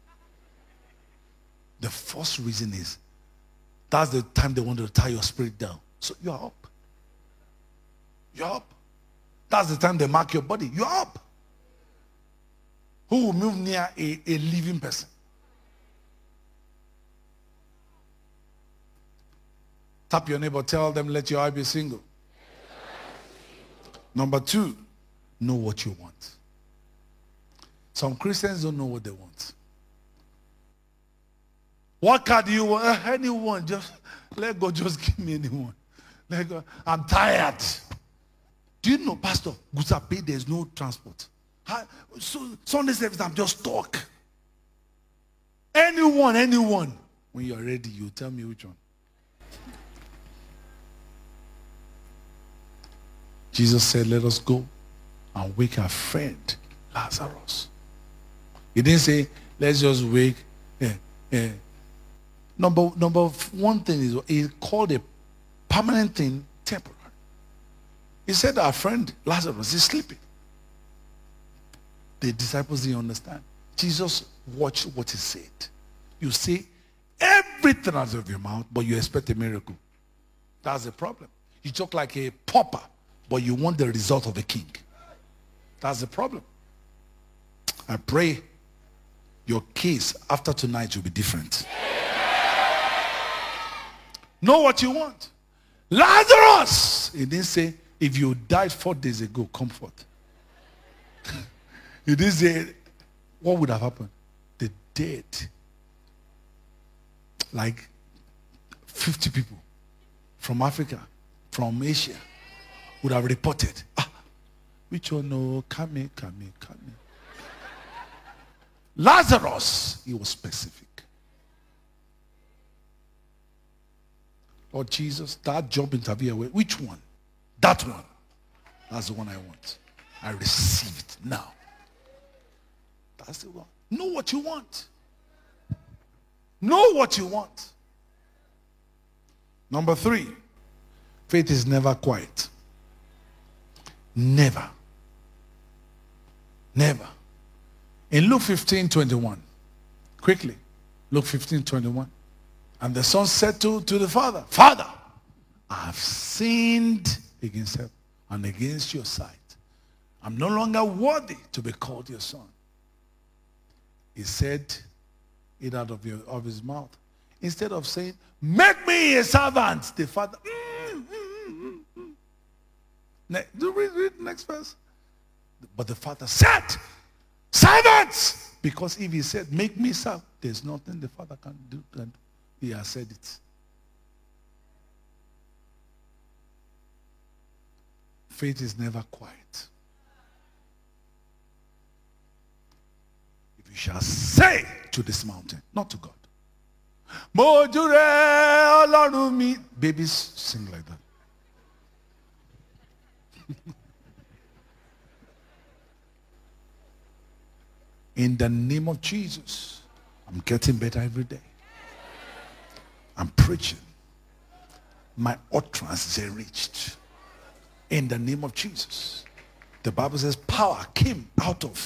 The first reason is that's the time they want to tie your spirit down. So you're up. You're up. That's the time they mark your body. You're up. Who will move near a living person? Tap your neighbor, tell them, let your eye be single. Number 2, know what you want. Some Christians don't know what they want. What car do you want? Anyone. Just let God just give me anyone. Let God. I'm tired. Do you know, Pastor, Gusape, there's no transport. So Sunday service, I'm just stuck. Anyone. When you're ready, you tell me which one. Jesus said, let us go and wake our friend Lazarus. He didn't say, let's just wake. Number one thing is, he called a permanent thing temporary. He said our friend Lazarus is sleeping. The disciples didn't understand. Jesus watched what he said. You say everything out of your mouth, but you expect a miracle. That's the problem. You talk like a pauper, but you want the result of a king. That's the problem. I pray your case after tonight will be different. Know what you want. Lazarus! He didn't say, if you died 4 days ago, come forth. He didn't say, what would have happened? The dead, like 50 people from Africa, from Asia, would have reported. Which one? No, come here. Lazarus, he was specific. Lord Jesus, that job interview, which one? That one. That's the one I want. I receive it now. That's the one. Know what you want. Know what you want. Number 3, faith is never quiet. Never. Never. In Luke 15:21, quickly, Luke 15:21, and the son said to the father, Father, I have sinned against heaven and against your sight. I'm no longer worthy to be called your son. He said it out of his mouth. Instead of saying, make me a servant, the father, read the next verse. But the father said, servants! Because if he said, make me serve, there's nothing the father can do. He has said it. Faith is never quiet. If you shall say to this mountain, not to God, Mojure Ọlọ́run mi. Babies sing like that. In the name of Jesus, I'm getting better every day. I'm preaching. My utterance is reached. In the name of Jesus. The Bible says power came out of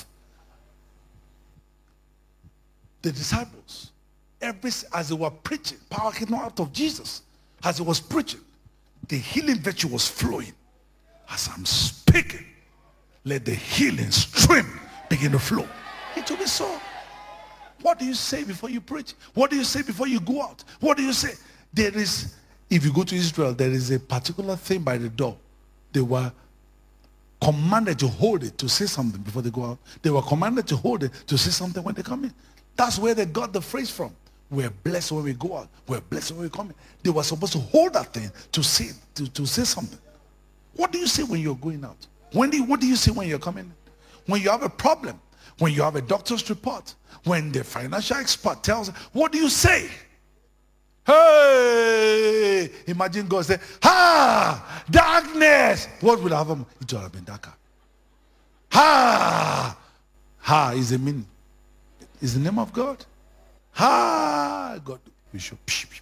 the disciples. As they were preaching, power came out of Jesus. As he was preaching, the healing virtue was flowing. As I'm speaking, let the healing stream begin to flow. It will be so. What do you say before you preach? What do you say before you go out? What do you say? There is, if you go to Israel, there is a particular thing by the door. They were commanded to hold it, to say something before they go out. They were commanded to hold it, to say something when they come in. That's where they got the phrase from. We're blessed when we go out. We're blessed when we come in. They were supposed to hold that thing to say something. What do you say when you're going out? What do you say when you're coming in? When you have a problem, when you have a doctor's report, when the financial expert tells, what do you say? Hey! Imagine God say, darkness! What would have happened? It would have been darker. Is the meaning. Is the name of God. God. We should.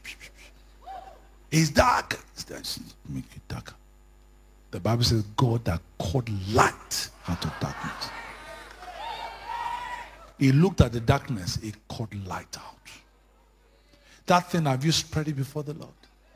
It's dark. Make it darker. The Bible says God that called light out of darkness. He looked at the darkness. He called light out. That thing, have you spread it before the Lord?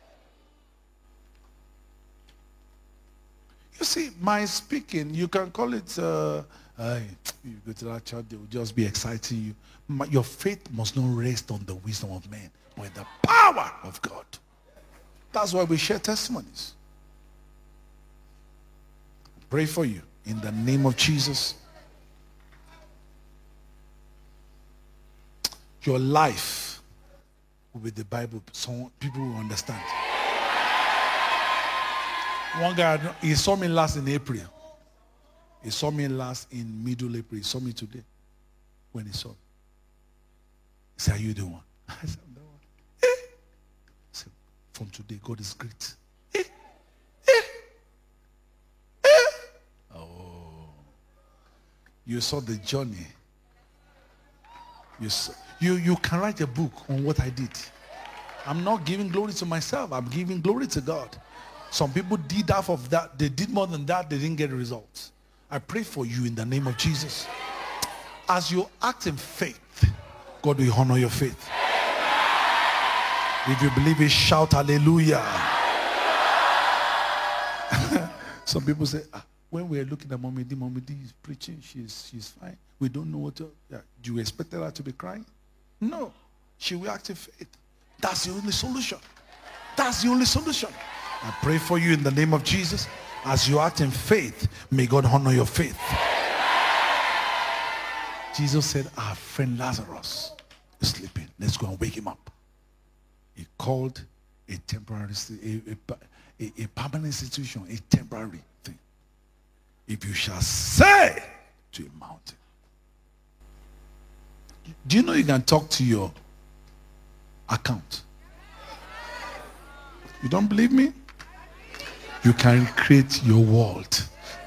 You see, my speaking, you can call it, you go to that church, they will just be exciting you. Your faith must not rest on the wisdom of men, but in the power of God. That's why we share testimonies. Pray for you in the name of Jesus. Your life will be the Bible. So people will understand. One guy, he saw me last in April. He saw me last in middle April. He saw me today when he saw me. He said, are you the one? I said, I'm the one. I said, from today, God is great. Oh. You saw the journey. You can write a book on what I did. I'm not giving glory to myself. I'm giving glory to God. Some people did half of that. They did more than that. They didn't get results. I pray for you in the name of Jesus. As you act in faith, God will honor your faith. If you believe it, shout hallelujah. Some people say, when we are looking at Mommy D is preaching, she's fine. We don't know what to, do you expect her to be crying? No. She will act in faith. That's the only solution. That's the only solution. I pray for you in the name of Jesus. As you act in faith, may God honor your faith. Jesus said, our friend Lazarus is sleeping. Let's go and wake him up. He called a temporary, a permanent situation, a temporary thing. If you shall say to a mountain. Do you know you can talk to your account? You don't believe me? You can recreate your world.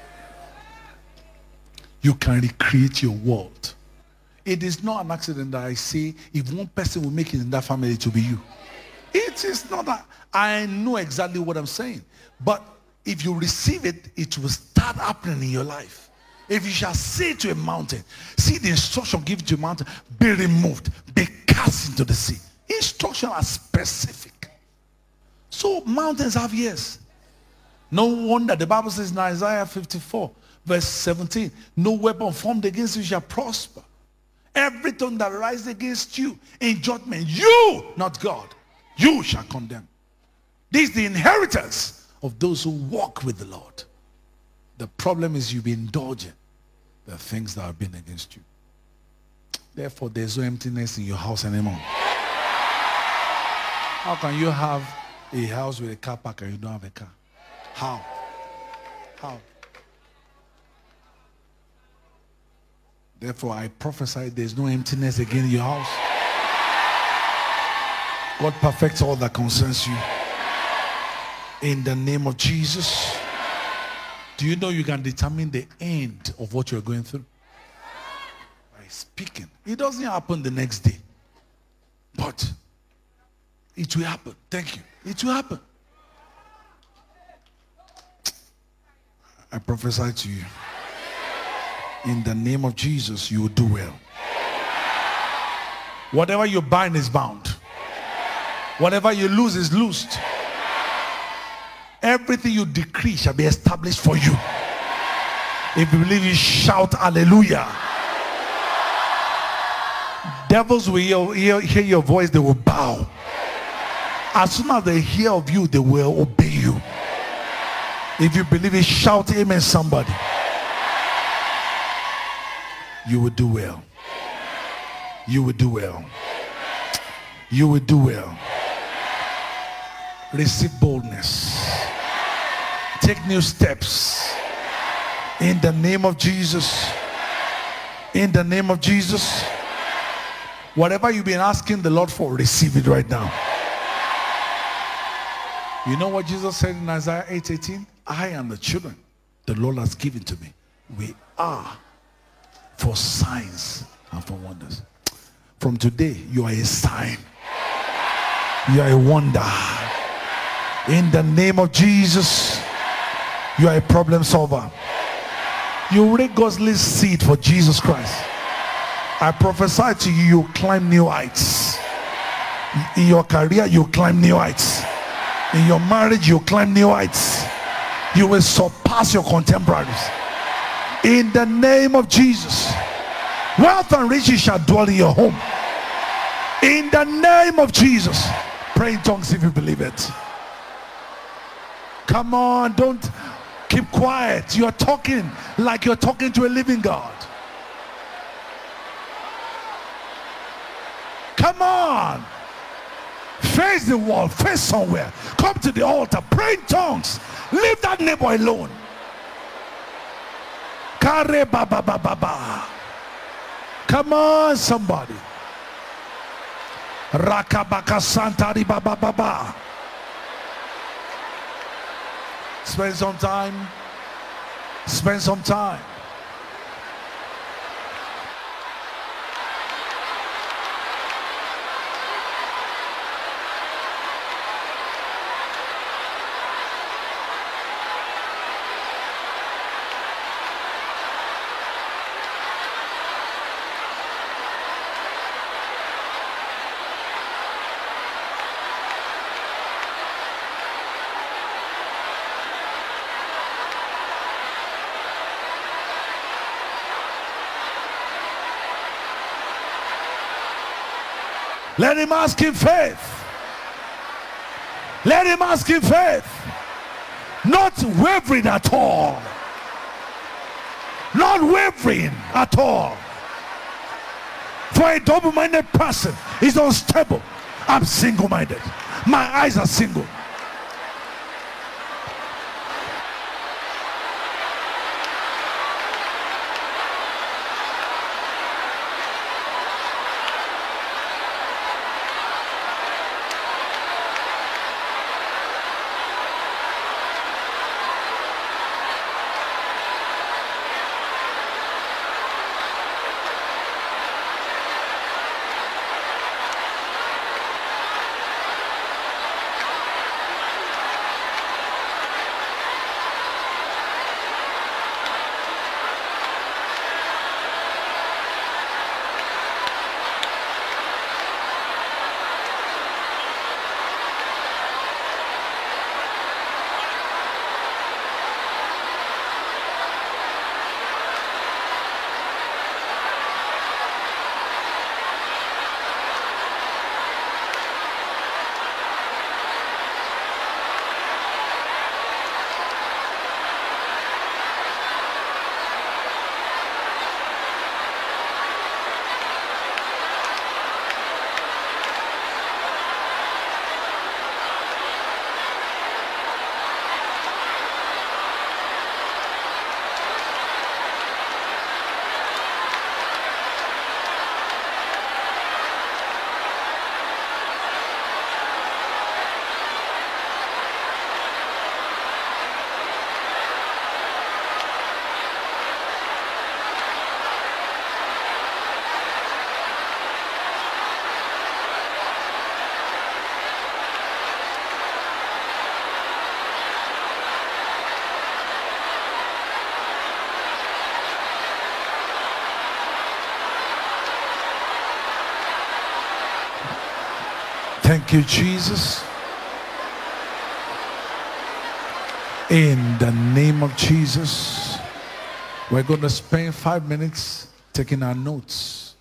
You can recreate your world. It is not an accident that I say if one person will make it in that family, it will be you. It is not that. I know exactly what I'm saying. But if you receive it, it will start happening in your life. If you shall say to a mountain, see the instruction given to a mountain, be removed, be cast into the sea. Instructions are specific. So mountains have ears. No wonder the Bible says in Isaiah 54, verse 17, no weapon formed against you shall prosper. Every tongue that rises against you in judgment, you, not God, you shall condemn. This is the inheritance of those who walk with the Lord. The problem is you've been indulging the things that have been against you. Therefore, there's no emptiness in your house anymore. How can you have a house with a car park and you don't have a car? How? How? Therefore, I prophesy there's no emptiness again in your house. God perfects all that concerns you. In the name of Jesus. Do you know you can determine the end of what you're going through? By speaking. It doesn't happen the next day. But it will happen. Thank you. It will happen. I prophesy to you. In the name of Jesus, you will do well. Whatever you bind is bound. Whatever you lose is loosed. Everything you decree shall be established for you. If you believe, you shout hallelujah. Devils will hear your voice, they will bow. As soon as they hear of you, they will obey you. If you believe it, shout amen, somebody. You will do well. You will do well. You will do well. Receive boldness. Take new steps. In the name of Jesus. In the name of Jesus. Whatever you've been asking the Lord for, receive it right now. You know what Jesus said in Isaiah 8:18? I am the children the Lord has given to me. We are for signs and for wonders. From today, you are a sign. You are a wonder. In the name of Jesus, you are a problem solver. You already God's seed for Jesus Christ. I prophesy to you, you climb new heights. In your career, you climb new heights. In your marriage, you climb new heights. You will surpass your contemporaries. In the name of Jesus, wealth and riches shall dwell in your home. In the name of Jesus. Pray in tongues if you believe it. Come on, don't keep quiet. You're talking like you're talking to a living God. Come on. Face the wall, face somewhere. Come to the altar, pray in tongues. Leave that neighbor alone. Kare ba ba ba ba ba. Come on, somebody. Rakabaka santari ba ba ba ba. Spend some time. Spend some time. Let him ask in faith. Let him ask in faith. Not wavering at all. Not wavering at all. For a double-minded person is unstable. I'm single-minded. My eyes are single. Thank you, Jesus. In the name of Jesus, we're going to spend 5 minutes taking our notes.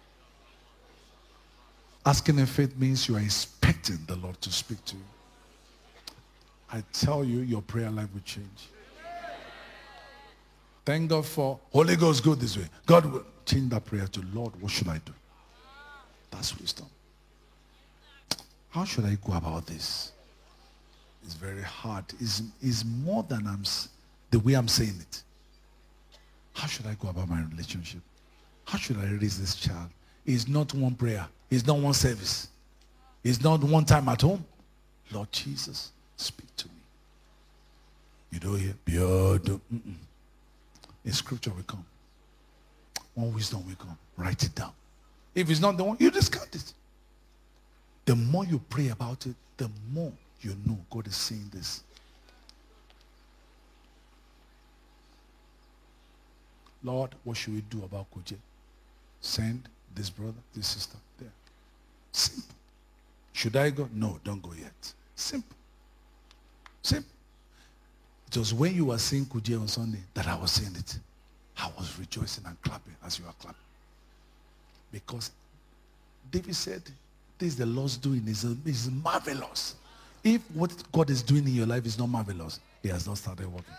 Asking in faith means you are expecting the Lord to speak to you. I tell you, your prayer life will change. Thank God for Holy Ghost, go this way. God will change that prayer to, Lord, what should I do? That's wisdom. How should I go about this? It's very hard. It's more than the way I'm saying it. How should I go about my relationship? How should I raise this child? It's not one prayer. It's not one service. It's not one time at home. Lord Jesus, speak to me. You don't hear? In scripture will come. One wisdom will come. Write it down. If it's not the one, you discard it. The more you pray about it, the more you know God is saying this. Lord, what should we do about Kuje? Send this brother, this sister there. Simple. Should I go? No, don't go yet. Simple. Simple. It was when you were saying Kuje on Sunday that I was saying it. I was rejoicing and clapping as you are clapping. Because David said, this is the Lord's doing. It's marvelous. If what God is doing in your life is not marvelous, he has not started working.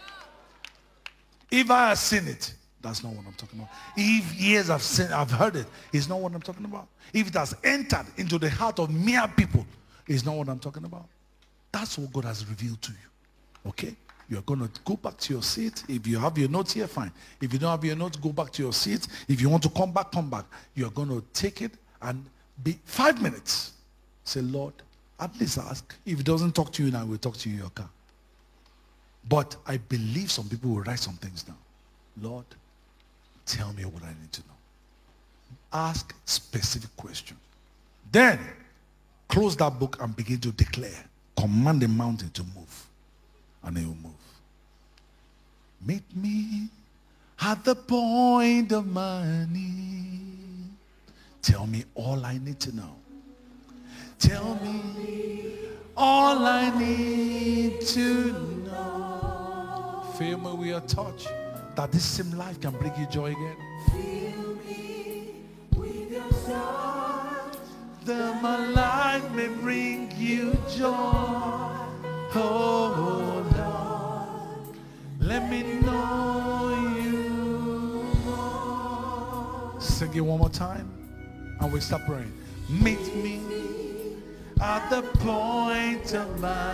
If I have seen it, that's not what I'm talking about. If years I've heard it, it's not what I'm talking about. If it has entered into the heart of mere people, it's not what I'm talking about. That's what God has revealed to you. Okay? You're going to go back to your seat. If you have your notes here, fine. If you don't have your notes, go back to your seat. If you want to come back, come back. You're going to take it and be 5 minutes. Say, Lord, at least ask. If he doesn't talk to you now, we'll talk to you in your car. But I believe some people will write some things down. Lord, tell me what I need to know. Ask specific questions. Then, close that book and begin to declare. Command the mountain to move. And it will move. Meet me at the point of my need. Tell me all I need to know. Tell me all I need to know. Feel me, we are touched that this same life can bring you joy again. Fill me with your song, that my life may bring you joy. Oh Lord, let me know you more. Sing it one more time and we start praying. Meet me at the point of my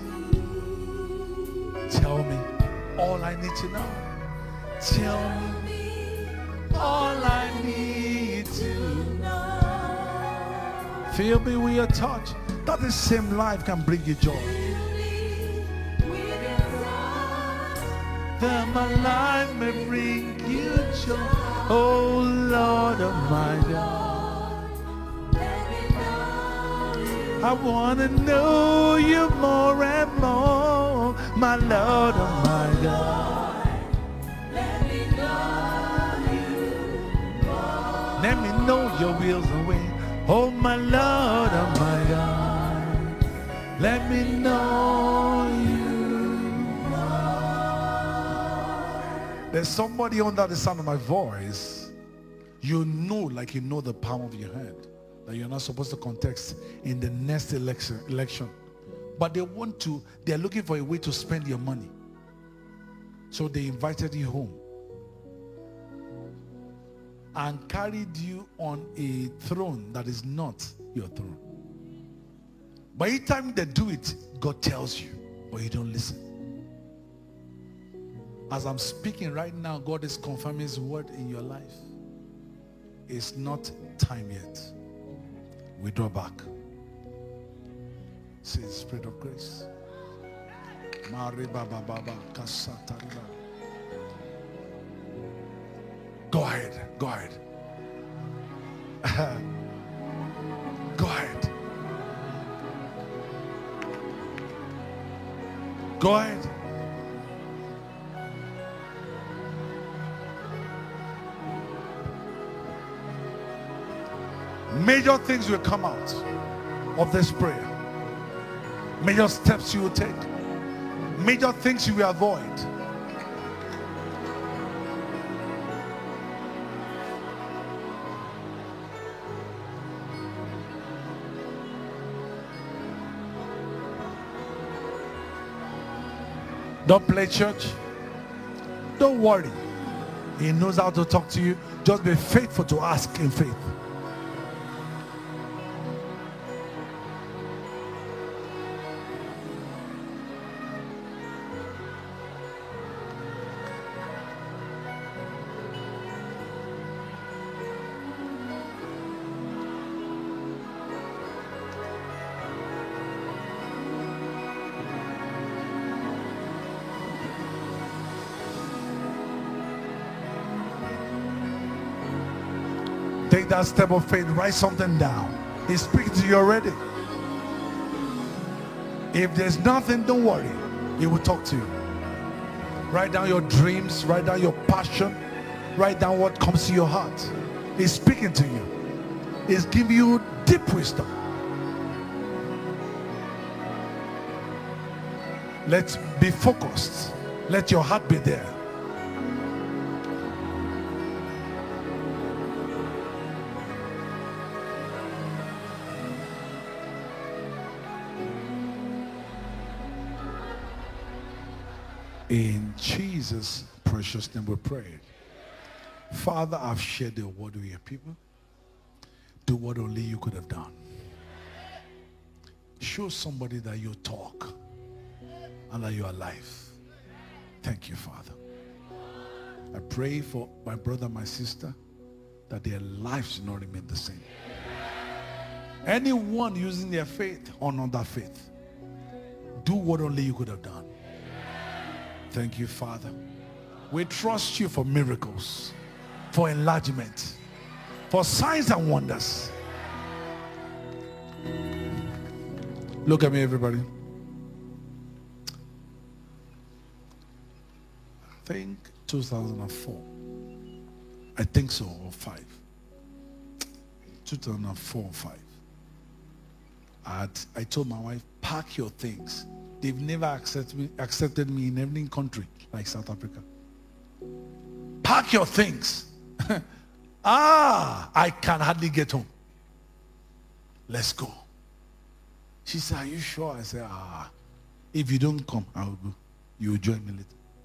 need. Tell me all I need to know. Tell me all I need to know. Feel me with your touch, that the same life can bring you joy. That my life may bring you joy. Oh Lord of my God, I want to know you more and more, my Lord of my God. Let me know you more. Let me know your will's away. Oh my Lord of my God, let me know you. There's somebody under the sound of my voice. You know, like you know the palm of your hand, that you're not supposed to contest in the next election. But they're looking for a way to spend your money. So they invited you home and carried you on a throne that is not your throne. By the time they do it, God tells you, but you don't listen. As I'm speaking right now, God is confirming his word in your life. It's not time yet. We draw back. Say the Spirit of grace. Go ahead. Go ahead. Go ahead. Go ahead. Major things will come out. of this prayer. Major steps you will take. Major things you will avoid. Don't play church. Don't worry. He knows how to talk to you. Just be faithful to ask in faith. Take that step of faith. Write something down. He's speaking to you already. If there's nothing, don't worry. He will talk to you. Write down your dreams. Write down your passion. Write down what comes to your heart. He's speaking to you. He's giving you deep wisdom. Let's be focused. Let your heart be there. In Jesus' precious name we pray. Father, I've shared the word with your people. Do what only you could have done. Show somebody that you talk and that you are alive. Thank you, Father. I pray for my brother, my sister, that their lives do not remain the same. Anyone using their faith, honor that faith. Do what only you could have done. Thank you, Father. We trust you for miracles, for enlargement, for signs and wonders. Look at me, everybody. I think 2004. I think so, or 5. 2004 or 5. I told my wife, pack your things. They've never accepted me in any country like South Africa. Pack your things. I can hardly get home. Let's go. She said, are you sure? I said, if you don't come, I will go. You will join me later.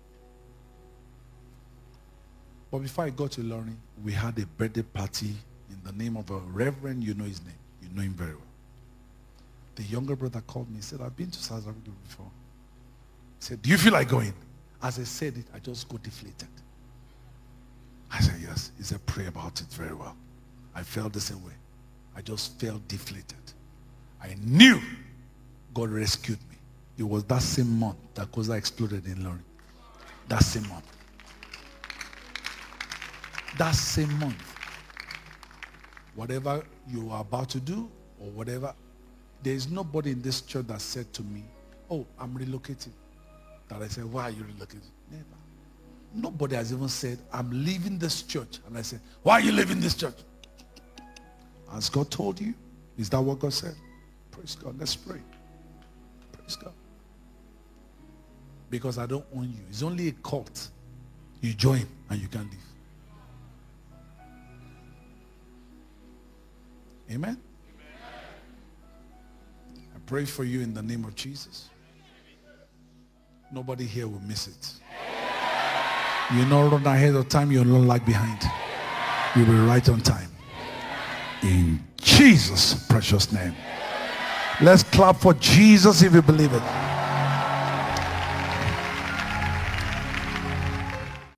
But before I got to Ilorin, we had a birthday party in the name of a reverend. You know his name. You know him very well. The younger brother called me and said, I've been to South Africa before. He said, do you feel like going? As I said it, I just got deflated. I said, yes. He said, pray about it very well. I felt the same way. I just felt deflated. I knew God rescued me. It was that same month that Koza exploded in Ilorin. That same month. That same month. Whatever you are about to do or whatever, there is nobody in this church that said to me, oh, I'm relocating. That I said, why are you relocating? Never. Nobody has even said, I'm leaving this church. And I said, why are you leaving this church? Has God told you? Is that what God said? Praise God. Let's pray. Praise God. Because I don't own you. It's only a cult. You join and you can't leave. Amen? I pray for you in the name of Jesus. Nobody here will miss it. You not run ahead of time, you'll not lag behind. You will be right on time. In Jesus' precious name. Let's clap for Jesus if you believe it.